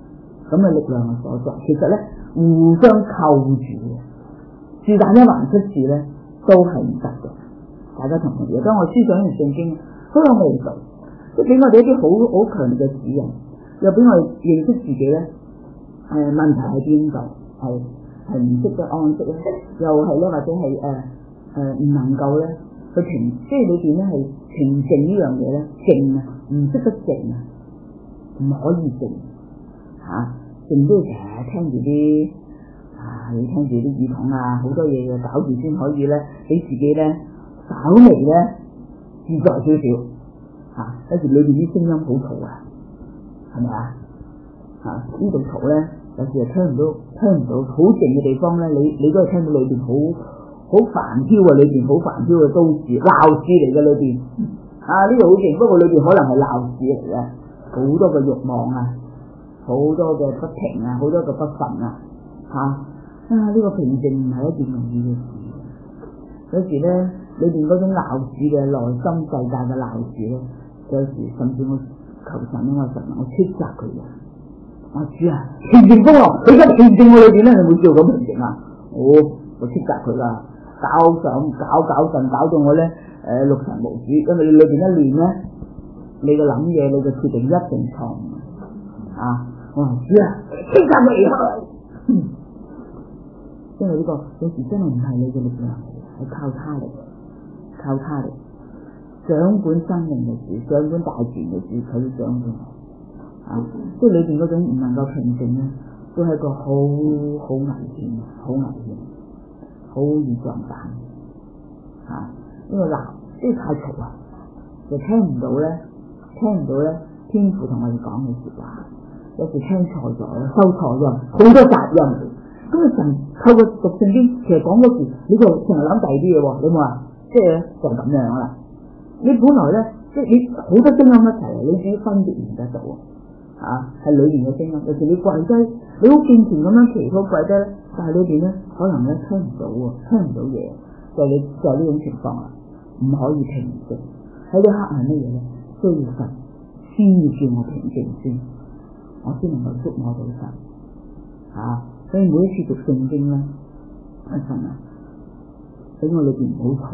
咁嘅力量嘅所在。其實咧互相扣住嘅，是但一還出事咧都係唔得嘅。大家同唔同意？當我思想完聖經，好有味道，即係俾我哋一啲好好強烈嘅指引，又俾我哋認識自己咧。誒、呃、問題喺邊度？係係唔識得安息咧，又係咧或者係誒誒唔能夠咧去平，即係裏邊咧係平靜呢樣嘢咧，靜啊，唔識得靜啊，唔可以靜嚇，靜都要成日聽住啲啊，你聽住啲耳筒啊，好多嘢嘅搞住先可以咧，俾自己咧稍微咧自在少少嚇，有時裏邊啲聲音好嘈啊，係咪啊？嚇呢度嘈咧，有時係聽唔到，聽唔到，好靜嘅地方咧，你你都係聽到裏邊好好煩囂啊，裏邊好煩囂嘅都市鬧市嚟嘅裏邊，啊呢度好靜，不過裏邊可能係鬧市嚟嘅，好多嘅慾望啊，好多嘅不平啊，好多嘅不忿啊，嚇啊呢、這個平靜唔係一件容易嘅事，有時咧裏邊嗰種鬧市嘅內心世界嘅鬧市咧，有時甚至我求神咧，我實能我斥責佢嘅。我知啊，平靜風浪，你而家平靜我裏邊咧，你會叫咁平靜啊？我我斥責佢啦，搞上搞搞震，搞到我咧誒、呃、六神無主，因為你裏邊一亂咧，你嘅諗嘢，你嘅決定一定錯誤啊！我話知啊，斥責佢，因為呢、這個有時真係唔係你嘅力量，係靠他嚟，靠他嚟掌管生命嘅主，掌管大自然嘅主，佢掌管。啊！即係裏邊嗰種唔能夠平靜咧，都係一個好好危險、好危險、好易撞板嚇。因為嗱，即係太嘈啊，就聽唔到咧，聽唔到咧，天父同我哋講嘅説話，有時聽錯咗，收錯音，好多雜音。咁啊，神透過讀聖經，其實講嗰時，你就成日諗第二啲嘢喎，你冇啊？即係就咁樣啦。你本來咧，即係你好多聲音一齊，你自己分別唔得到。啊，係裏邊嘅聲音，有時你跪低，你好敬虔咁樣祈禱跪低咧，但係裏邊咧可能咧聽唔到喎，聽唔到嘢，就係你就係呢種情況啦，唔可以平靜。喺呢刻係乜嘢咧？需要神先要叫我平靜先，我先能夠觸摸到神。啊，所以每一次讀聖經咧，阿神啊，俾我裏邊唔好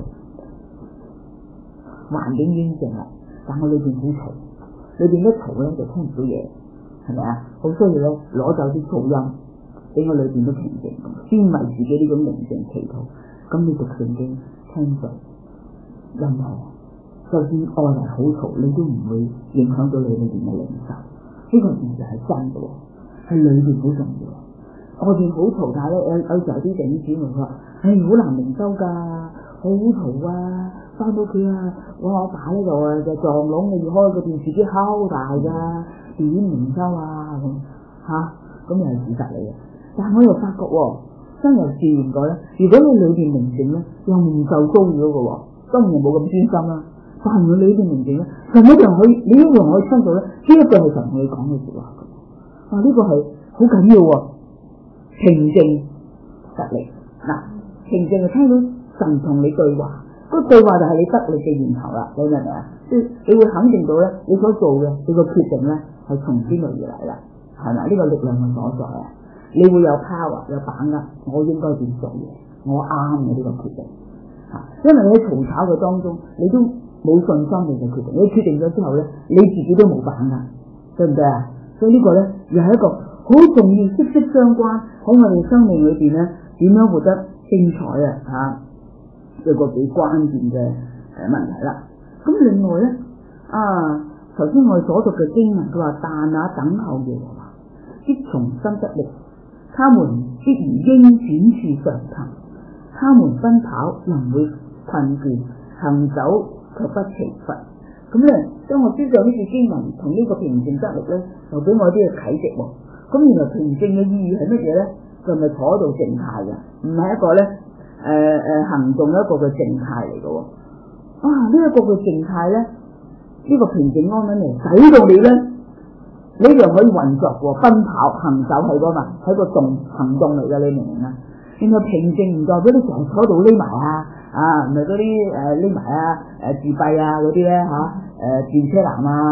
嘈，環境安靜啦，但我裏邊好嘈。裏邊一嘈咧就聽唔到嘢，係咪啊？好需要咧攞走啲噪音，俾我裏邊都平靜，先為自己呢種寧靜祈禱。咁你讀聖經聽到任何，就算外嚟好嘈，你都唔會影響到你裏邊嘅靈受。呢個其實係真嘅，係裏邊好重要。外邊好嘈，但係咧有有時候啲弟兄姊妹話：唉，好難靈修㗎，好嘈啊！翻到屋企啊，我阿爸呢度啊就撞籠，你要開個電視機敲大㗎，點靈修啊咁嚇，咁又係事實嚟嘅。但係我又發覺喎，真係自然過咧。如果你裏邊寧靜咧，又唔受騷擾嘅喎，當然冇咁專心啦。但係佢裏邊寧靜咧，神一樣可以，你一樣可以聽到咧，呢一個係神同你講嘅説話。啊，呢、這個係好緊要喎，平靜實力嗱，平靜就聽到神同你對話。嗰對話就係你得力嘅源頭啦，你明唔明啊？即係你會肯定到咧，你所做嘅，你個決定咧係從邊度而嚟啦？係咪？呢、這個力量嘅所在啊！你會有 power 有把握，我應該點做嘢？我啱嘅呢個決定嚇，因為你喺嘈吵嘅當中，你都冇信心你嘅決定，你決定咗之後咧，你自己都冇把握，對唔對啊？所以個呢個咧又係一個好重要、息息相關喺我哋生命裏邊咧，點樣活得精彩啊！嚇！一個幾關鍵嘅誒問題啦。咁另外咧，啊，頭先我哋所讀嘅經文，佢話：但那等候耶和華，必重新得力；他們必如鷹展翅上騰，他們奔跑能會困倦，行走卻不疲乏。咁咧，當我知道呢段經文同呢個平靜得力咧，就俾我啲嘅啟迪喎。咁原來平靜嘅意義係乜嘢咧？就係咪坐喺度靜態嘅，唔係一個咧。誒誒、呃，行動一個嘅靜態嚟嘅喎，啊、這個、呢一個嘅靜態咧，呢、這個平靜安穩嚟，使到你咧，呢樣可以運作喎，奔跑行走係個嘛，係個動行動嚟嘅，你明唔明啊？原來平靜唔代表你成日坐喺度匿埋啊，啊唔係嗰啲誒匿埋啊誒自閉啊嗰啲咧嚇誒電車男啊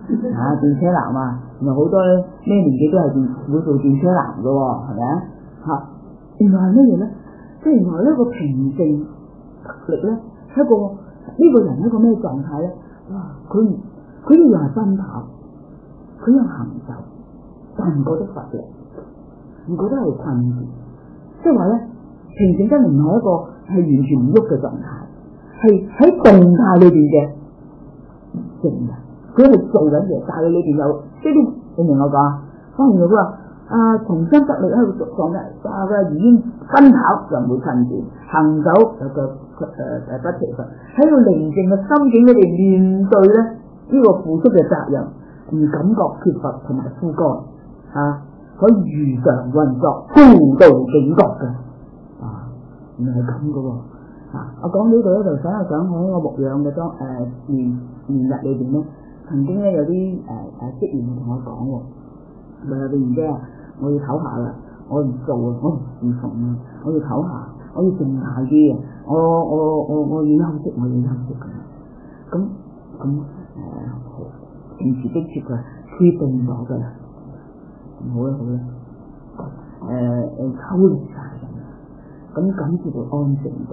啊，電車男啊，原來好多咩年紀都係電會做電車男噶喎，係咪啊？嚇，原來係乜嘢咧？即係原來呢個平靜得力咧，係一個呢、這個人一個咩狀態咧？哇！佢佢一樣係奔跑，佢一樣行走，但唔覺得乏力，唔覺得係困住。即係話咧，平靜得力唔係一個係完全唔喐嘅狀態，係喺動態裏邊嘅靜嘅。佢係做緊嘢，但係裏邊有即係你明我講啊？當然佢話啊，重新得力喺度講咧，啊佢已經奔跑就唔會困住，行走就腳誒誒不疲乏，喺個寧靜嘅心境裏邊面對咧呢、這個付出嘅責任，唔感覺缺乏同埋枯乾啊，可以如常運作，高度警覺嘅啊，原來係咁嘅喎啊！我講呢度咧，就想一想喺我牧養嘅當誒年年日裏邊咧。曾經咧有啲誒誒職員同我講喎，咪有個賢姐啊，我要唞下啦，我唔做啊，我唔侍奉啊，我要唞下，我要靜下啲啊，我我我我要休息，我要休息咁。咁咁誒，平時的確佢決定咗㗎啦，好啦好啦，誒誒抽離曬咁，咁感覺會安靜到。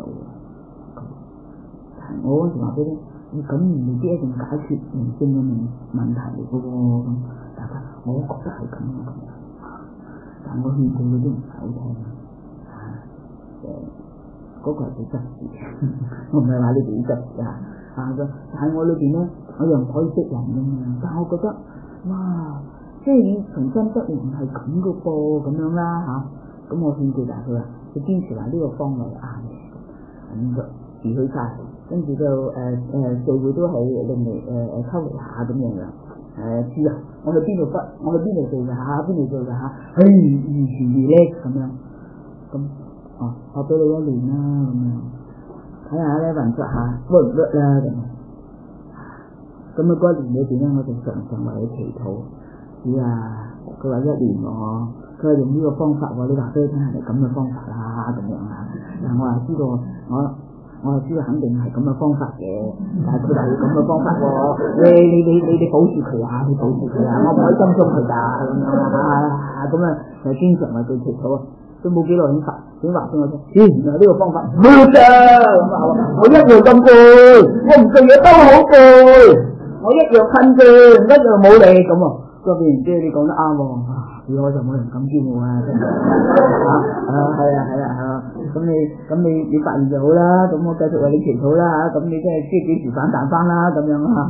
我嗰時話俾你。咁唔知一定解決人性嘅問問題嚟嘅喎，咁大家我覺得係咁樣，但我勸佢哋都唔係好聽，誒嗰個係佢質事，我唔係話你哋質事啊，啊個但係我裏邊咧，我又唔可以識人㗎嘛，但係我覺得哇，即係你重新得力唔係咁嘅噃，咁樣啦嚇，咁、啊、我勸佢，但係佢話佢堅持話呢個方案係啱嘅，咁就辭去晒。跟住就誒誒聚會都係令嚟誒誒抽離下咁樣樣，誒知啊！我去邊度不？我去邊度做㗎嚇？邊度做㗎嚇？唉，完全唔叻咁樣，咁哦學俾你一年啦咁樣，睇下咧運作下 work 唔 work 啦咁。咁啊嗰一年裏邊咧，我就常常為佢祈禱。主啊，佢話一年喎，佢係用呢個方法喎，你話俾佢聽係咪咁嘅方法啦咁樣啊？但係我話知道我。我係知道肯定係咁嘅方法嘅，但係佢係咁嘅方法喎。你你你你你保住佢啊！你保住佢啊！我唔可以跟蹤佢㗎咁樣啊！咁啊就經常為佢祈禱啊，都冇幾耐已經發已經話俾我聽，咦原來呢個方法冇㗎咁啊！我一樣咁攰，我唔做嘢都好攰，我一樣困住，一樣冇力咁啊！嗰邊即係你講得啱喎。如果就冇人敢叫我啊！啊係啊係啊係啊！咁你咁你你發現就好啦，咁我繼續為你祈禱啦嚇，咁你即係知幾時反彈翻啦咁樣啊！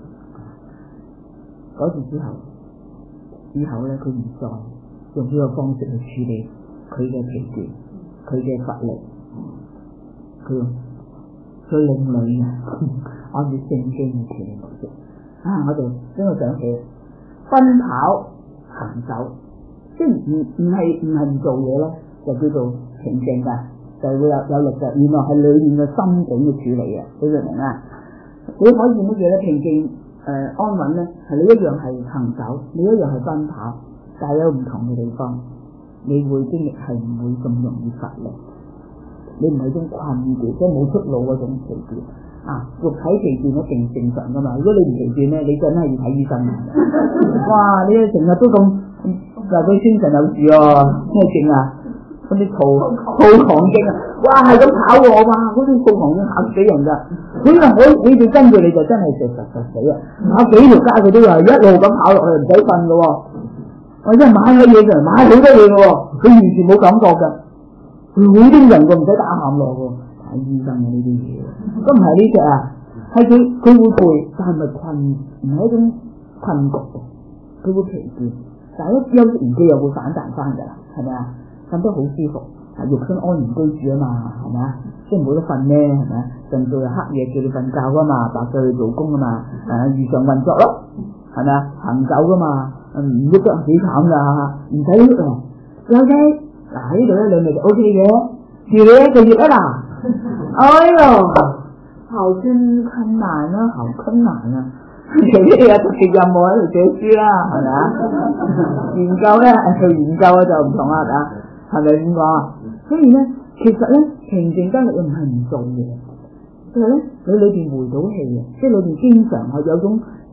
嗰次之後，以後咧佢唔再用呢個方式去處理佢嘅疲倦、佢嘅乏力，佢用最另類嘅按照聖經嘅處理模式啊！我就將佢想起奔跑。行走，即係唔唔係唔係唔做嘢咧，就叫做平靜㗎，就會有有力嘅。原來係裏面嘅心境嘅處理啊，你明唔明啊？你可以乜嘢咧？平靜誒、呃、安穩咧，係你一樣係行走，你一樣係奔跑，但係有唔同嘅地方，你會經歷係唔會咁容易乏力，你唔係種困倦，即係冇出路嗰種疲倦。啊，肉體疲倦一定正常噶嘛，如果你唔疲倦咧，你真係要睇醫生。哇！你成日都咁，嗱佢精神有事喎，咩症啊？嗰啲躁躁狂症啊！哇，係咁跑喎，哇！嗰啲躁狂症嚇死人㗎。你話我你哋跟住你就真係實實實死啊！跑幾條街佢都係一路咁跑落去，唔使瞓㗎喎。我真係買咗嘢㗎，買好多嘢㗎喎，佢完全冇感覺㗎，佢好精神㗎，唔使打喊落喎。睇醫生嘅呢啲嘢，都唔係呢隻啊，係佢佢會攰，但係咪困？唔係一種困局嘅，佢會疲倦，但係一休息完佢又會反彈翻㗎啦，係咪啊？瞓得好舒服，啊肉身安然居住啊嘛，係咪啊？即係冇得瞓咧，係咪啊？甚至係黑夜叫你瞓覺㗎嘛，白晝去做工㗎嘛，誒如常運作咯，係咪啊？行走㗎嘛，唔喐得幾慘㗎，唔使喐啊，有嘅嗱喺呢度咧兩日就 O K 嘅，住你一個月啊嗱。哎呦，好真困難啊，好困難啊！你有特別任務喺度寫書啦，係咪啊？研究咧，做研究啊就唔同啦，係咪啊？係咪咁講啊？所以咧，其實咧，平靜得力又唔係唔做嘢，其實咧，佢裏邊回到氣嘅，即係裏邊經常係有種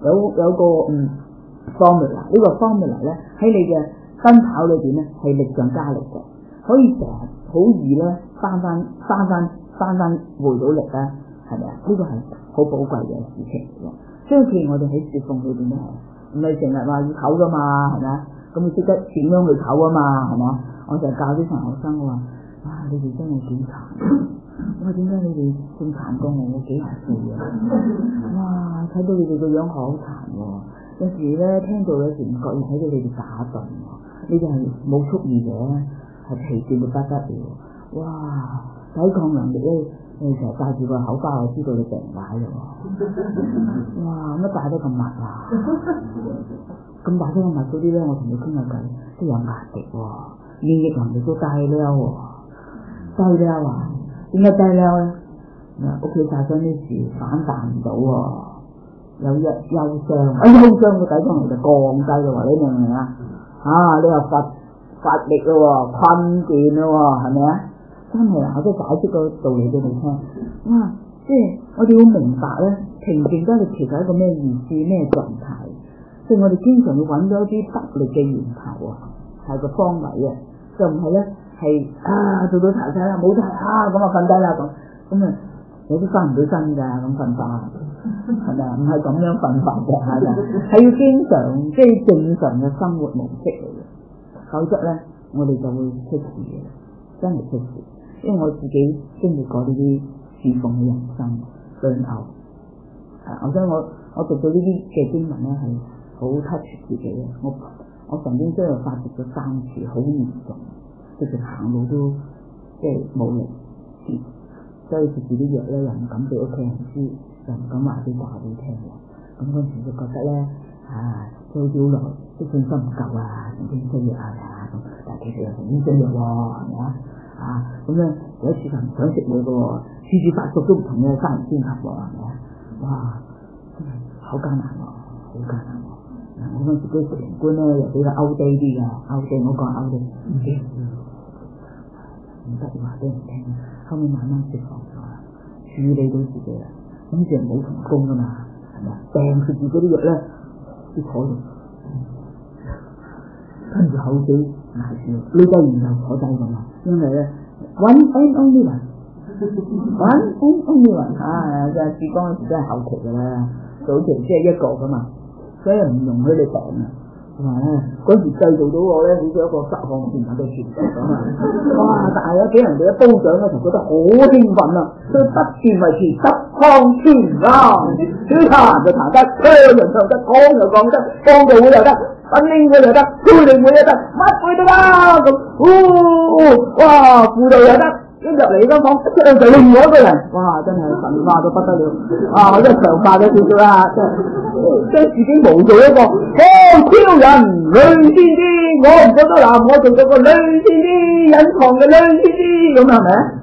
有有個嗯 formula， 呢個 formula 咧喺你嘅奔跑裏邊咧係力上加力嘅，可以成日好易咧翻翻翻翻翻翻回到力啦，係咪啊？呢個係好寶貴嘅事情嚟嘅。所以譬如我哋喺侍奉裏邊咧，唔係成日話要唞噶嘛，係咪啊？咁你識得點樣去唞啊嘛，係嘛？我就教啲神學生我話：哇！你哋真係幾殘！我話點解你哋咁殘過我？我幾廿歲啊！哇！睇到你哋個樣好殘喎。有時咧聽到有時唔覺意睇到你哋打頓喎，呢啲係冇蓄意嘅，係疲倦到不得了。哇！抵抗能力咧，你成日戴住個口包，我知道你病奶嘅喎。哇！乜戴得咁密啊？咁大聲咁密嗰啲咧，我同你傾下偈都有壓力喎，免疫能力都低溜喎，低溜啊？點解低溜咧？屋企發生啲事反彈唔到喎，有憂憂傷，啊憂傷個抵抗力就降低咯喎，你明唔明啊？啊，你又乏乏力咯喎，困倦咯喎，係咪啊？真係啊，我都解釋個道理俾你聽。哇！即係我哋要明白咧，平靜得力其實係一個咩意思、咩狀態？即係我哋經常要揾到一啲得力嘅源頭啊，係個方位啊，就唔係咧係啊做到查晒啦，冇得啊咁啊瞓低啦咁，咁啊有啲翻唔到身㗎咁瞓法，係咪啊？唔係咁樣瞓法嘅，係咪？係要經常即係正常嘅生活模式嚟嘅，否則咧我哋就會出事嘅，真係出事。因為我自己經歷過呢啲侍奉嘅人生對牛，啊，所以我我讀到呢啲嘅經文咧係好 touch 自己嘅，我我曾經真係發作咗三次，好嚴重，直情行路都即係冇力，所以食住啲藥咧又唔敢俾屋企人知，又唔敢話俾話俾聽喎。咁嗰時就覺得咧啊，都好耐都信心唔夠啊，神經衰弱啊咁，但係其實又神經衰弱喎，係咪啊？啊咁咧有一次就唔想食嘢嘅喎，次次發作都唔同嘅三年先合喎，係咪啊？哇，真係好艱難喎，好艱難喎！我嗰陣時嗰食靈觀咧又比較 out day 啲㗎 ，out day 我講 out day 唔知唔得話俾人聽，後面慢慢釋放咗啦，處理到自己啦，咁就冇成功㗎嘛，係咪啊？病食住嗰啲藥咧，啲坐住，跟住口水捱住，呢低然後坐低㗎嘛，因為咧 one and only one，one and only one 啊！就係曙光嗰時真係後期㗎啦，早期即係一個㗎嘛。所以唔容許你病啊！哇！嗰時製造到我咧，好似一個失控電話嘅傳説咁啊！哇！但係咧俾人哋一褒獎嗰時，覺得好興奮啊！所以不斷維持得康天啊！小彈就彈得，唱人唱得，講又講得，講道會又得，訓練會又得，操練會又得，乜會都得咁。哦！哇！輔導又得。一入嚟間房，一就另外一個人，哇！真係神化到不得了，啊！真係強化咗少少啦，即係即係自己模造一個哦超人女先知，我唔覺得男，我做咗個女先知，隱藏嘅女先知，咁係咪啊？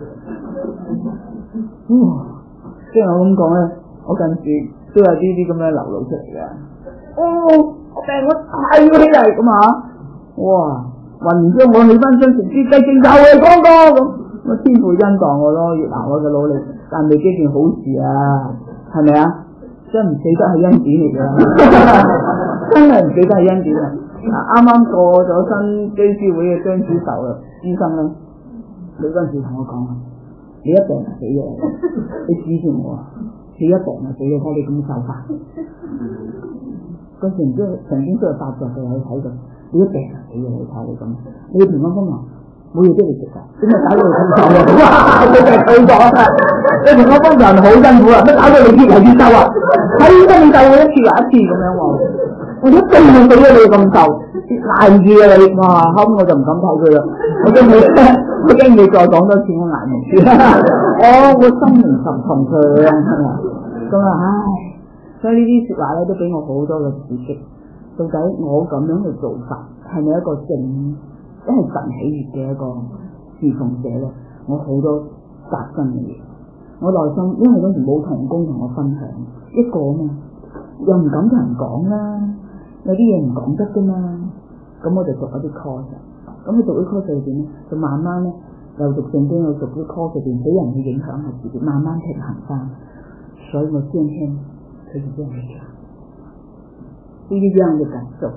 哇！即係我咁講咧，我近時都有啲啲咁樣流露出嚟嘅。哦，病我太起嚟咁啊！哇！暈完之後我起翻身，成支雞精又係講過咁。我天父恩待我咯，越拿我嘅努力，但未必件好事啊，係咪啊？真唔記得係恩典嚟㗎，真係唔記得係恩典啊！啱啱過咗身基師會嘅張主授啊，醫生咧，你嗰陣時同我講啊，你一病就死嘅，你指住我啊，你一病就死嘅，睇你咁受法。嗰時唔知曾經都係發作嘅，你睇到，你一病就死嘅，你睇你咁，你要平安風啊！冇嘢俾你食㗎，點解搞到你咁瘦啊？哇！佢就係退咗啊！你同我幫人好辛苦啊，乜搞到你越嚟越瘦啊？睇醫生你瘦一次又一次咁樣喎，我一定要俾咗你咁瘦，捱唔住啊你！哇！後尾我就唔敢睇佢啦，我驚你，我驚你再講多次我捱唔住。哦，我心靈十重傷咁啊！唉，所以呢啲説話咧都俾我好多嘅刺激。到底我咁樣嘅做法係咪一個正？真係神喜悅嘅一個侍奉者咧，我好多扎身嘅嘢，我內心因為嗰時冇同工同我分享，一個嘛，又唔敢同人講啦，有啲嘢唔講得噶嘛，咁我就讀一啲 course， 咁你讀啲 course 裏邊咧，就慢慢咧又讀聖經，又讀啲 course 裏邊俾人去影響下自己，慢慢平衡翻，所以我先聽佢哋啲嘢， 不一样的感受，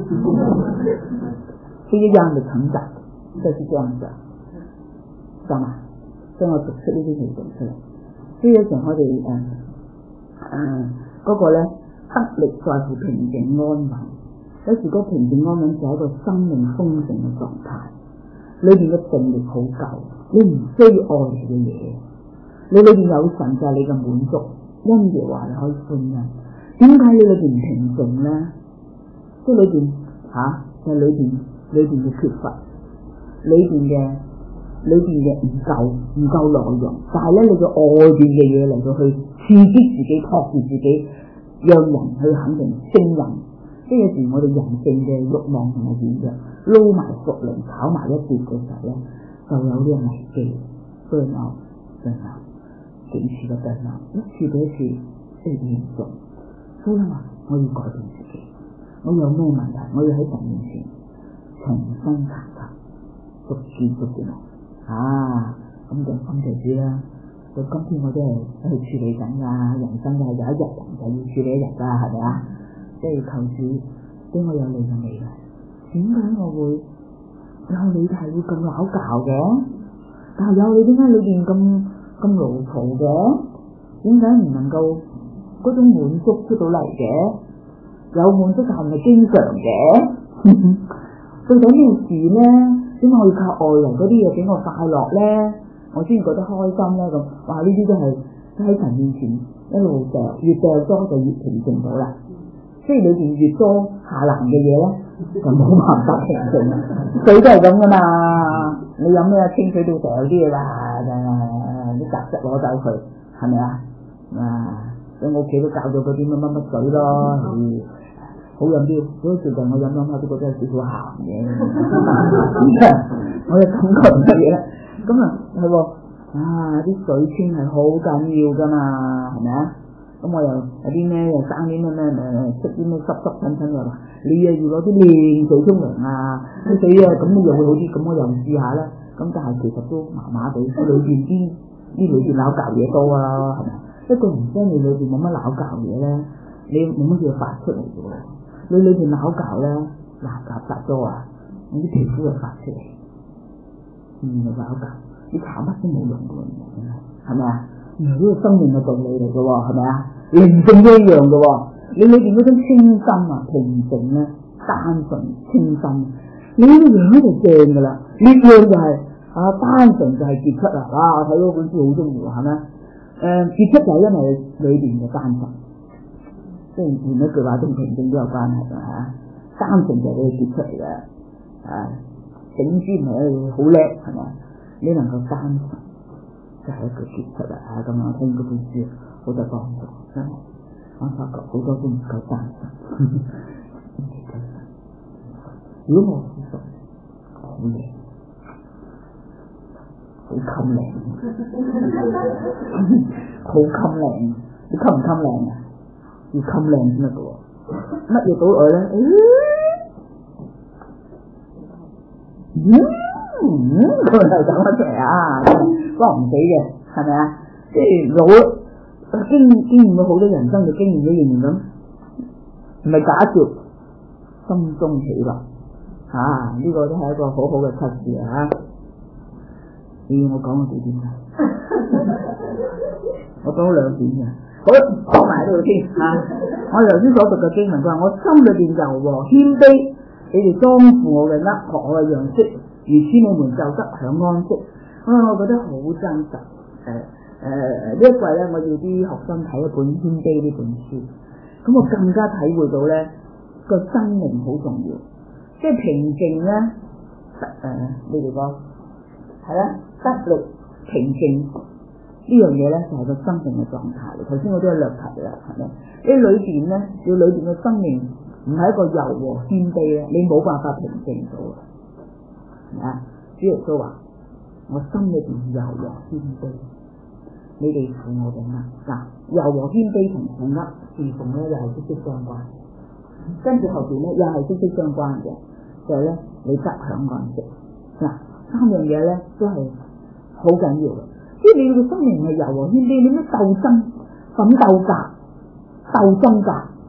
不一样的成長，就是這樣子，知道嘛？所以我讀出呢啲嚟讀出嚟。所以有時我哋誒誒嗰個咧，得力在乎平靜安穩。有時嗰平靜安穩就係一個生命豐盛嘅狀態，裏邊嘅定力好夠，你唔需要外嚟嘅嘢，你裏邊有神就係你嘅滿足，因耶和華你可以歡欣。點解你裏邊唔平靜咧？即係裏邊嚇，就係裏邊裏邊嘅缺乏，裏邊嘅裏邊嘅唔夠唔夠內容，但係咧你嘅外邊嘅嘢嚟到去刺激自己，托住自己，讓人去肯定勝任。即係有時我哋人性嘅慾望同埋軟弱撈埋熟齡炒埋一碟嘅時候咧，就有呢個危機。對我對我幾次嘅對我，一次比一次越嚴重。所以話我要改變自己，我有咩問題，我要喺神面前重新查查，逐漸逐漸啊，咁就感謝主啦。到今天我都係喺度處理緊㗎，人生嘅有一日人就要處理一日㗎，係咪啊？即係求主俾我有你嘅美麗。點解我會有你係會咁拗教嘅？但係有你點解裏邊咁咁勞嘈嘅？點解唔能夠嗰種滿足出到嚟嘅？有滿足但係唔係經常嘅？到底咩事咧？點解我要靠外來嗰啲嘢俾我快樂咧？我先覺得開心咧咁。哇！呢啲都係喺神面前一路掉，越掉多就越平靜到啦。即係裏邊越多下欄嘅嘢咧，就冇辦法平靜啦。水都係咁噶嘛，你飲咩清水到成有啲嘢啦，啲雜質攞走佢，係咪啊？啊，喺我屋企都教咗嗰啲乜乜乜水咯，嗯、好飲啲。嗰啲最近我飲飲下都覺得有少少鹹嘅，我又感覺唔乜嘢啦。咁啊係喎，啊啲水清係好緊要噶嘛，係咪啊？咁我又有啲咩又生啲咩咩誒，出啲咩濕濕疹疹又話，你又要攞啲靚水沖涼啊，啲水啊咁又會好啲，咁我又試下啦。咁但係其實都麻麻地，裏邊啲啲裏邊撈教嘢多啊，係咪？一個人聲你裏邊冇乜撈教嘢咧，你冇乜嘢發出嚟嘅喎。你裏邊撈教咧，嗱雜雜多啊，你啲皮膚又發出嚟，嗯又撈教，你搽乜都冇用嘅喎，係咪啊？呢個生命嘅道理嚟嘅喎，係咪啊？靈性都一樣嘅喎，你裏邊嗰種清心啊、平靜咧、單純清心，你呢啲嘢就正㗎啦。呢樣就係、是、啊，單純就係傑出啊！哇，我睇嗰本書好中意喎，係咪？誒、呃，傑出就係因為裏邊嘅單純，即係連一句話同平靜都有關係㗎嚇。單純就係你傑出嚟嘅，啊，整書唔係好叻係咪？你能夠單純。就係一個傑出啦嚇，咁我聽嗰本書好多幫助，真係我發覺好多都唔夠單純。如果我好熟，好靚，好襟靚，好襟靚，你襟唔襟靚啊？要襟靚先得嘅喎，乜嘢到我咧？嗯。嗯，佢就講得出嚟啊，幫唔死嘅，係咪啊？即係老經經驗咗好多人生嘅經驗都認咁，唔係假笑，心中喜樂啊！呢、這個都係一個好好嘅測試啊！咦，我講咗幾點啊？我講咗兩點嘅，好講埋呢度先啊！我頭先所讀嘅經文，佢話我心裏邊柔和謙卑，你哋裝負我嘅軛，學我嘅樣式。如此你們就得享安息。啊，我覺得好真實。誒、呃、誒、呃、呢一季咧，我要啲學生睇一本謙卑呢本書，咁我更加體會到咧個生命好重要，即係平靜咧。誒、呃，你哋講係啦，得力平靜呢樣嘢咧就係、是、個生命嘅狀態。頭先我都有略提啦，係咪？呢裏邊咧，要裏邊嘅生命唔係一個柔和謙卑咧，你冇辦法平靜到。啊！主耶穌話：我心裏邊柔和謙卑，你哋負我嘅軛。嗱，柔和謙卑同負軛侍奉咧又係息息相關。跟住後邊咧又係息息相關嘅，就係、是、咧你得享安息。嗱，三樣嘢咧都係好緊要嘅。即係你嘅生命係柔和謙卑，你咩鬥爭、奮鬥格、鬥爭格、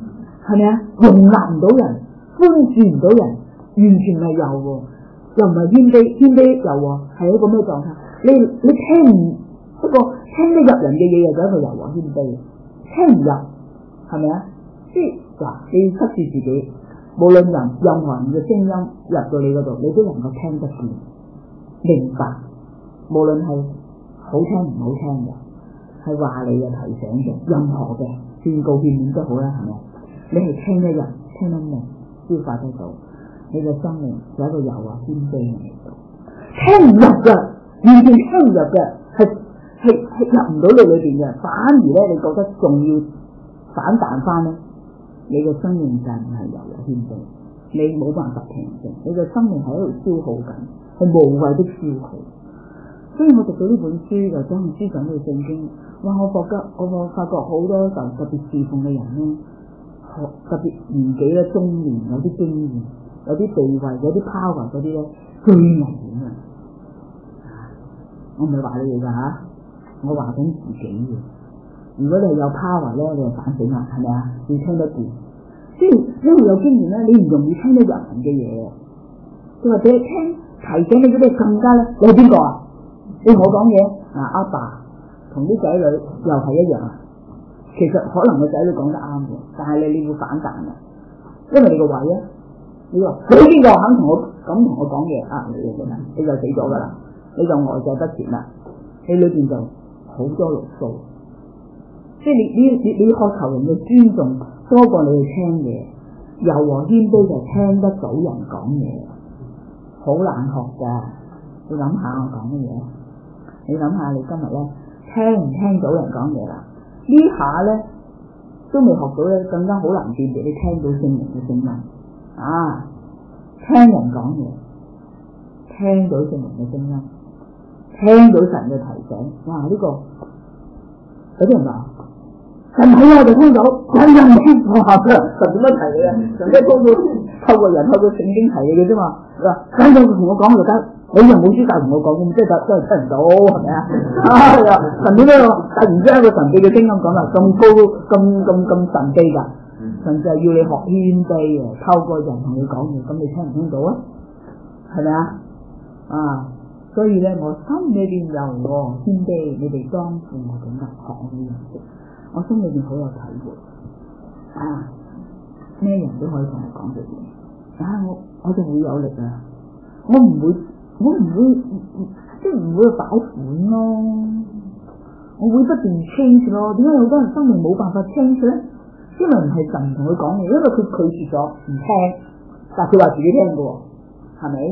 係咪啊？容納唔到人，寬恕唔到人，完全唔係柔喎，又唔係謙卑，謙卑柔喎，係一個咩狀態？你你聽唔不過聽得入人嘅嘢，又就一個柔和謙卑，聽唔入係咪啊？即係嗱，你要測試自己，無論人任何人嘅聲音入到你嗰度，你都能夠聽得見、明白，無論係好聽唔好聽嘅，係話你嘅提醒嘅，任何嘅勸告勸勉都好啦，係咪？你係聽得入、聽得明、消化得到，你嘅生命有一個柔和謙卑嘅味道。聽唔入嘅，完全聽唔入嘅，係係係入唔到你裏邊嘅，反而咧，你覺得仲要反彈翻咧，你嘅生命就唔係柔和謙卑，你冇辦法平靜，你嘅生命喺度消耗緊，係無謂的消耗。所以我讀到呢本書就將書講到聖經，哇！我覺得我我發覺好多就特別侍奉嘅人咧，特別年紀咧中年有啲經驗，有啲地位，有啲 power 嗰啲咧最危險啊！我唔係話你哋㗎嚇，我話緊自己嘅。如果你係有 power 咧，你就反省啦，係咪啊？要聽得見，即係因為有經驗咧，你唔容易聽得入人嘅嘢。佢或者聽提醒你嗰啲更加咧，你係邊個啊？你同我講嘢啊，阿爸同啲仔女又係一樣啊。其實可能個仔女講得啱嘅，但係你你要反彈嘅，因為你個位啊，你話你邊個肯同我咁同我講嘢啊？你你就死咗㗎啦，你就呆在不前啦，你裏邊就好多牢騷，即係你你你你渴求人嘅尊重多過你去聽嘢，柔和謙卑就聽得到人講嘢，好難學㗎。你諗下我講乜嘢？你諗下你今日咧聽唔聽到人講嘢啦？呢下咧都未學到咧，更加好難辨別你聽到聖靈嘅聲音啊！聽人講嘢，聽到聖靈嘅聲音，聽到神嘅提醒，哇！呢、這個有啲人話神睇啊，就聽到，真係唔聽哇！神點樣提你啊？神即係透過透過人透過聖經提你嘅啫嘛。佢話真係同我講就得。你又冇資格同我講，咁即係真係聽唔到，係咪啊？啊！神點解突然之間一個神秘嘅聲音講啦？咁高咁咁咁神秘㗎？神就係要你學謙卑啊！透過人同你講嘢，咁你聽唔聽到啊？係咪啊？啊！所以咧，我心裏邊柔和謙卑，你哋當負我咁嘅學我嘅樣式，我心裏邊好有體會啊！咩人都可以同我講嘅嘢，啊！我我就會有力啊！我唔會。我唔會，即係唔會擺款咯。我會不斷 change 咯。點解好多人生命冇辦法 change 咧？因為唔係神同佢講嘢，因為佢拒絕咗唔聽，但係佢話自己聽嘅喎，係咪？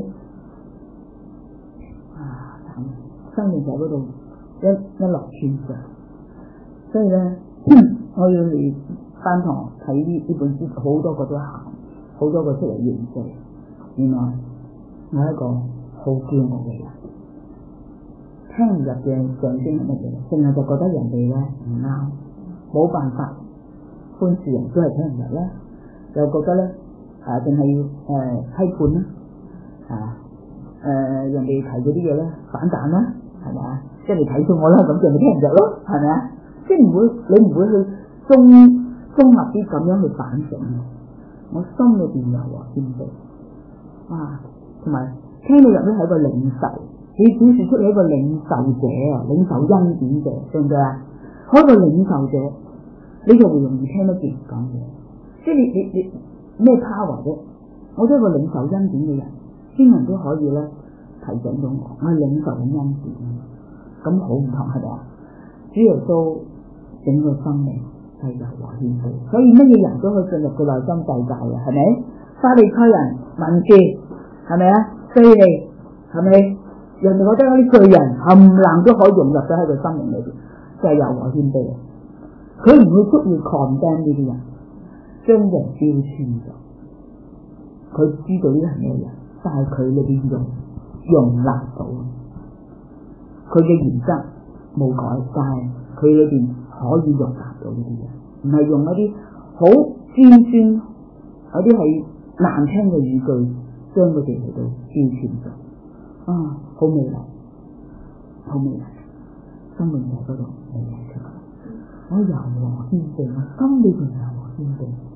啊，生命就喺嗰度一一落千丈。所以咧，我要嚟翻堂睇呢呢本書，好多個都行，好多個出嚟認罪。原來我係一個好驕傲嘅人，聽唔入嘅象徵係乜嘢？淨係就覺得人哋咧唔啱，冇辦法寬恕人，都係聽唔入啦。又覺得咧啊，淨係要誒批判啦，啊誒、呃、人哋提嗰啲嘢咧反彈啦，係咪啊？即係你睇錯我啦，咁就咪聽唔入咯，係咪啊？即係唔會，你唔會去中綜合啲咁樣去反省。我心裏邊柔和謙卑，哇，同埋。聽到入咧係一個領受，你表示出你一個領受者啊，領受恩典者，對唔對啊？開個領受者，你就會容易聽得見講嘢。即係你你你咩 power 啫？我都係一個領受恩典嘅人，邊人都可以咧提醒到我，我係領受緊恩典，咁好唔同係咪啊？主耶穌整個生命係柔和謙卑，所以乜嘢人都可以進入佢內心世界嘅，係咪？法利賽人、文士，係咪啊？犀利係咪？人哋覺得嗰啲罪人冚唪唥都可以融入咗喺佢生命裏邊，就係柔和謙卑。佢唔會足以 condemn 呢啲人，將人標籤咗。佢知道呢啲係咩人，但係佢裏邊容容納到，佢嘅原則冇改，但係佢裏邊可以容納到呢啲人，唔係用一啲好尖酸、有啲係難聽嘅語句。將佢哋嚟到標籤咗，啊，好美麗，好美麗，生命喺嗰度美麗出嚟。我柔和謙卑，我心裏邊柔和謙卑，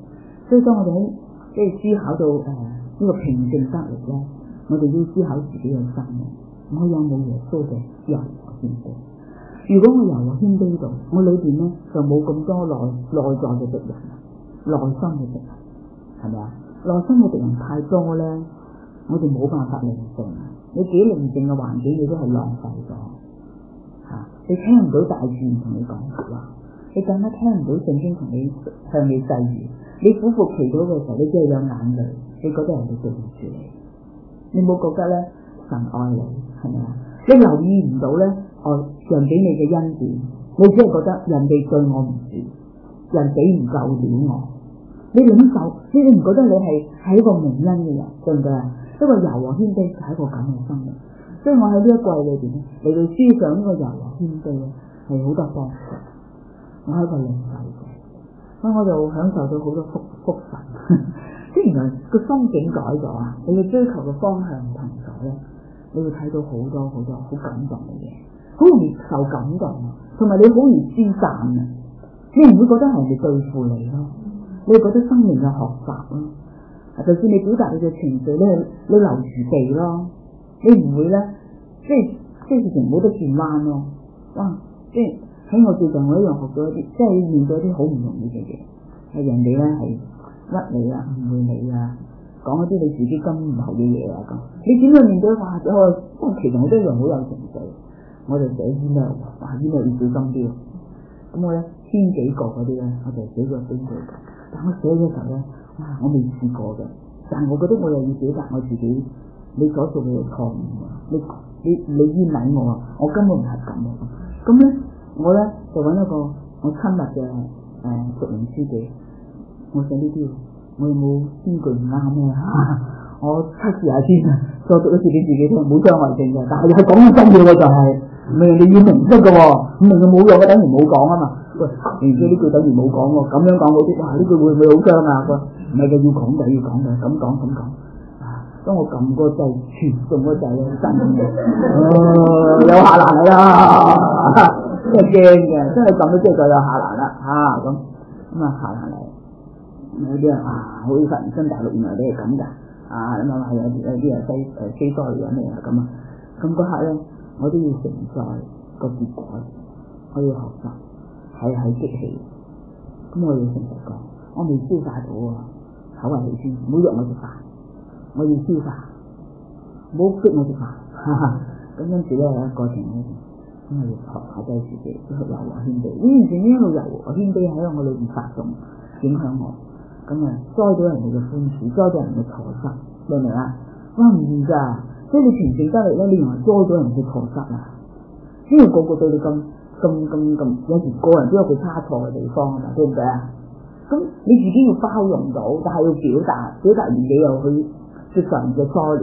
所以當我哋喺即係思考到誒呢、呃、個平靜得嚟咧，我哋要思考自己嘅心，我有冇耶穌嘅柔和謙卑？如果我柔和謙卑度，我裏邊咧就冇咁多內內在嘅敵人，內心嘅敵人係咪啊？內心嘅敵人太多咧，我哋冇辦法寧靜。你幾寧靜嘅環境，你都係浪費咗嚇、啊。你聽唔到大自然同你講説話，你更加聽唔到聖經同你向你際遇。你苦苦祈禱嘅時候，你只係有眼淚，你覺得人哋對唔住你，你冇覺得咧神愛你係咪啊？你留意唔到咧，哦人俾你嘅恩典，你只係覺得人哋對我唔住，人俾唔夠料我。你領受，你你唔覺得你係係一個蒙恩嘅人，對唔對啊？一個柔和謙卑係一個咁嘅生命。所以我喺呢一季裏邊咧，嚟到思想呢個柔和謙卑咧，係好多幫助。我係一個領受者，所以我就享受到好多福福分。即係原來個心境改咗啊，你嘅追求嘅方向唔同咗咧，你會睇到好多好多好感動嘅嘢，好容易受感動，同埋你好容易舒讚啊！你唔會覺得係人哋對付你咯，你會覺得生命嘅學習咯。就算你表達你嘅情緒咧，你留住地咯，你唔會咧，即係即係事情冇得轉彎咯。哇！即係喺我最近我一樣學到一啲，即係面對一啲好唔容易嘅嘢，係人哋咧係屈你啊、誤會你啊，講一啲你自己根本唔係嘅嘢啊咁。你點樣面對？哇！我其實我都一樣好有情緒，我就寫 email， 哇 email 要小心啲。咁我咧千幾個嗰啲咧，我就寫咗幾句。但我寫嘅時候咧，哇！我未試過嘅，但係我覺得我又要表達我自己，你所做嘅嘢錯誤啊！你你你冤枉我啊！我根本唔係咁啊！咁咧，我咧就揾一個我親密嘅誒熟人書記，我寫呢啲，我有冇邊句唔啱咩？我測試下先啊，再讀一次俾自己聽，冇傷害性嘅。但係係講緊真嘅喎，就係明你要明得嘅喎，唔明就冇用嘅，等於冇講啊嘛。喂，然之後呢句等於冇講喎，咁樣講好啲。哇，呢句會唔會好傷啊？佢唔係嘅，要講嘅，要講嘅，咁講咁講。啊，當我撳個掣，傳送個掣咧，真嘅，哦，有下欄嚟啦，真係驚嘅，真係撳咗之後就有下欄啦，嚇咁咁啊下欄嚟。有啲人啊，好似發現新大陸原來你係咁㗎，啊咁啊係有有啲人西誒西多嚟揾你啊咁啊，咁嗰刻咧我都要承載個結果，我要學習。係係激氣，咁我要誠實講，我未消化到啊，口係氣先，唔好約我食飯，我要消化，唔好逼我食飯，哈哈。咁跟住咧有一個過程咧，咁我要學下低自己，即係柔和謙卑。呢件事一路柔和謙卑喺我裏邊發動，影響我，咁啊栽到人哋嘅歡喜，栽到人哋嘅錯失，明唔明啊？哇唔易㗎，即係你平靜得嚟咧，你原來栽到人哋嘅錯失啊！因為個個對你咁。咁咁咁，有時個人都有佢差錯嘅地方啊嘛，對唔對啊？咁你自己要包容到，但係要表達，表達完你又去接受人嘅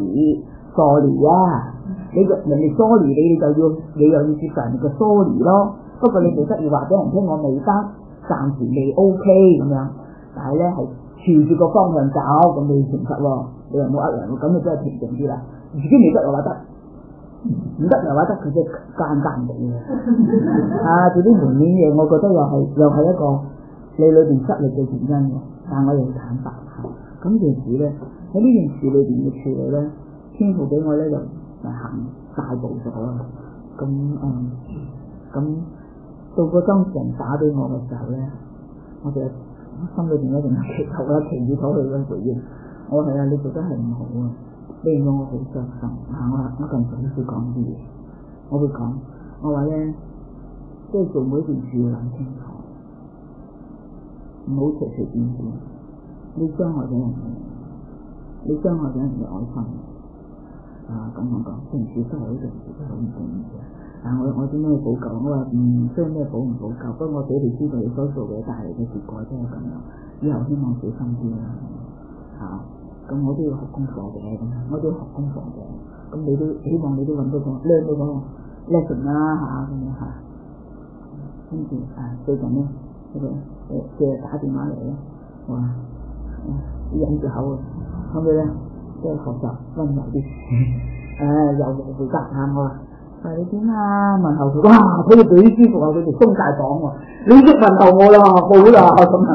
sorry，sorry 啊！你個人哋 sorry 你，你就要你又要接受人嘅 sorry 咯。不過你冇得要話俾人聽我未得，暫時未 OK 咁樣，但係咧係朝住個方向走，咁你要誠實喎，你又冇呃人喎，咁你真係平靜啲啦。自己未得又話得。唔得又話得，佢即係奸奸地嘅，啊做啲門面嘢，我覺得又係又係一個你裏邊失力嘅原因嘅，但係我又坦白下，咁件事咧喺呢件事裏邊嘅處理咧，天父俾我咧就行大步咗啦，咁嗯咁到個當事人打俾我嘅時候咧，我就心裏邊一定係祈禱啦，祈禱佢嘅回應，我係啊，你做得係唔好啊。令到我好傷心，啊！我我近時都會講啲嘢，我會講，我話咧，即係做每件事要諗清楚，唔好隨隨便便，你傷害咗人嘅，你傷害咗人嘅愛心，啊！咁我講，對唔住，真係好對唔住，真係好唔容易嘅。但係我我點樣去補救？我話唔需要咩補唔補救，不過我俾你知道你所做嘅帶嚟嘅結果真係咁樣，以後希望小心啲啦，嚇、啊。咁我都要學功課嘅，咁我都要學功課嘅。咁你都希望你都揾到個 learn 到個 lesson 啦嚇，咁樣嚇。跟住啊，最近咧，嗰個誒嘅打電話嚟咧，我話誒忍住口啊，後尾咧即係學習溫柔啲，誒柔和回答下我話，誒你點啊？問候佢，哇！佢哋幾舒服啊，佢哋鬆曬綁喎，你識問候我啦，冇啦，咁啊。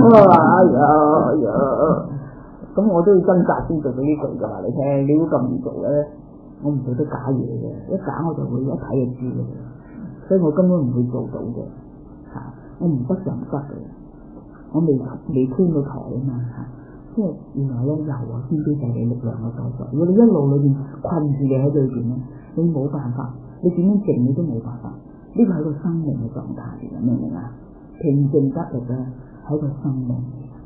我話哎呀哎呀，咁我都要掙扎先做到呢句㗎嘛，你聽，你估咁易做咧？我唔做得假嘢嘅，一假我就會一睇就知嘅，所以我根本唔會做到嘅嚇，我唔得上得嘅，我未未推到台啊嘛嚇，即係原來咧柔和謙卑就係你力量嘅所在。如果你一路裏邊困住你喺裏邊咧，你冇辦法，你點樣靜你都冇辦法。呢個係個生命嘅狀態嚟嘅，明唔明啊？平靜得力咧係一個生命。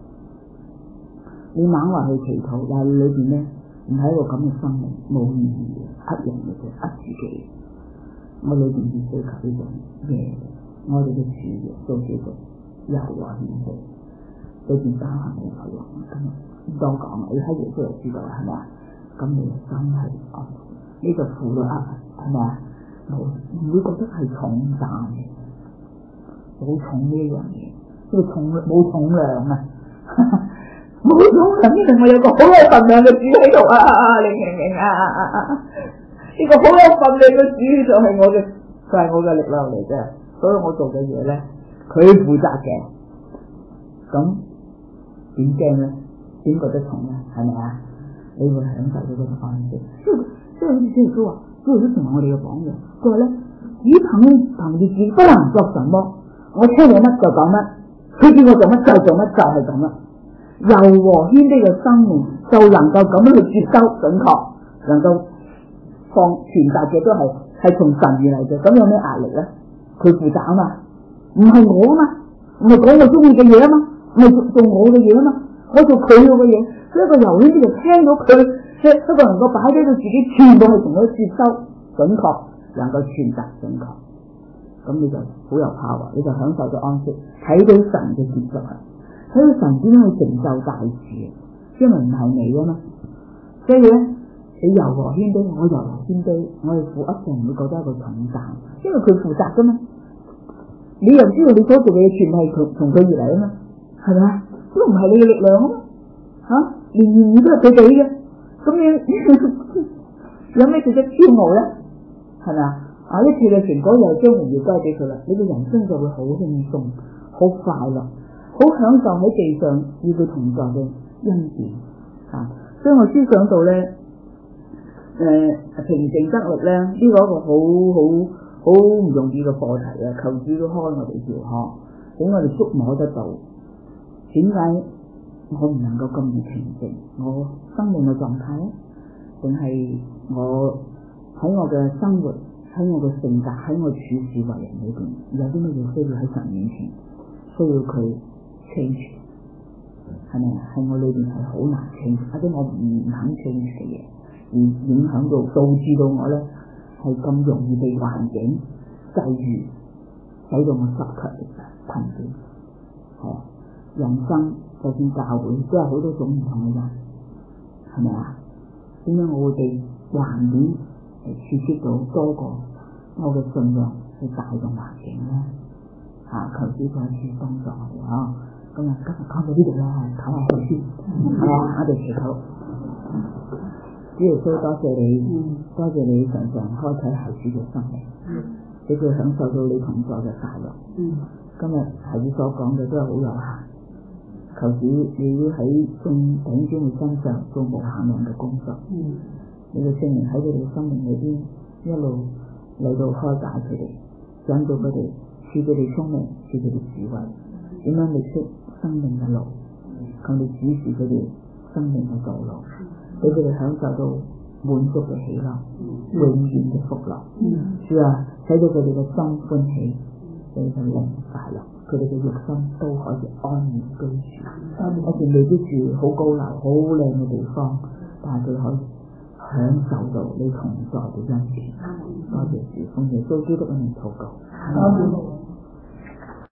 你猛話去祈禱，但係裏邊咧唔係一個咁嘅生命，冇意義嘅，呃人嘅啫，呃自己。我裏邊要追求呢種嘢，我哋嘅主嘅做幾個柔和謙卑，裏邊包含嘅內容，咁唔多講啦，你睇耶穌就知道啦，係咪啊？咁你真係哦，呢個負到呃，係咪啊？冇唔會覺得係重擔嘅，好重呢樣嘢，呢個重冇重量啊！冇重量，因為我有個好有份量嘅主喺度啊！你明唔明啊？呢個好有份量嘅主就係我嘅，就係我嘅力量嚟嘅，所以我做嘅嘢咧，佢負責嘅。咁點驚咧？點覺得重咧？係咪啊？你會享受到嗰種安息。即係即係好似主耶穌話，主耶穌成為我哋嘅榜樣。佢話咧，只憑憑住自己不能作什麼，我聽你乜就講乜，佢叫我做乜就做乜，就係咁啦。柔和謙卑嘅生命就能夠咁樣去接收準確，能夠放傳達嘅都係係從神而嚟嘅。咁有咩壓力咧？佢負責啊嘛，唔係我啊嘛，唔係講我中意嘅嘢啊嘛，唔係做做我嘅嘢啊嘛，我做佢嘅嘢。所以一個柔謙啲就聽到佢，即係一個能夠擺低到自己全部去同佢接收準確，能夠傳達準確，咁你就好有 power，你就享受到安息，睇到神嘅結束啊！睇到神點樣去成就大事，因為唔係你啊嘛。所以咧，你柔和謙卑，我柔和謙卑，我哋負一定唔會覺得一個重擔，因為佢負責噶嘛。你又知道你所做嘅嘢全係從從佢而嚟啊嘛，係咪？都唔係你嘅力量啊嘛，吓、啊，年年都係佢俾嘅，咁樣有咩值得驕傲咧？係咪啊？啊，一切嘅成果又將榮耀交俾佢啦，你嘅人生就會好輕鬆、好快樂。好享受喺地上與佢同在嘅恩典啊！所以我思想到咧，誒、呃、平靜得力咧，呢、這個一個好好好唔容易嘅課題啊！求主都開我哋條學，俾我哋觸摸得到點解我唔能夠咁易平靜？我生命嘅狀態咧，定係我喺我嘅生活、喺我嘅性格、喺我處事為人裏邊有啲乜嘢需要喺神面前需要佢change，係咪啊？係我裏邊係好難 change，或者我唔肯 change 嘅嘢，而影響到導致到我咧係咁容易被環境際遇，使到我失卻力量、困境。係啊，人生就算教會都有好多種唔同嘅人，係咪啊？點解我會被環境嚟刺激到多過我嘅信仰去帶動環境咧？嚇、啊！求主再次幫助我哋嗬。咁啊，今日講到呢度啦，唞下氣先，係啊，我哋祈禱。主耶穌多謝你，嗯、多謝你常常開啟孩子嘅生命，俾佢、嗯、享受到你同在嘅快樂。嗯、今日孩子所講嘅都係好有限，求主你要喺眾弟兄姊妹身上做無限量嘅工作。嗯、你嘅聖靈喺佢哋生命裏邊一路嚟到開解佢哋，講到佢哋。賜佢哋聰明，賜佢哋智慧，點樣認識生命嘅路，求你指示佢哋生命嘅道路，俾佢哋享受到滿足嘅喜樂，永遠嘅福樂。主啊，使到佢哋嘅心歡喜，佢哋嘅靈快樂，佢哋嘅肉身都可以安然居住。我哋未必住好高樓、好靚嘅地方，但係佢可以享受到你同在嘅恩典。多謝主，奉耶穌基督嘅名禱告。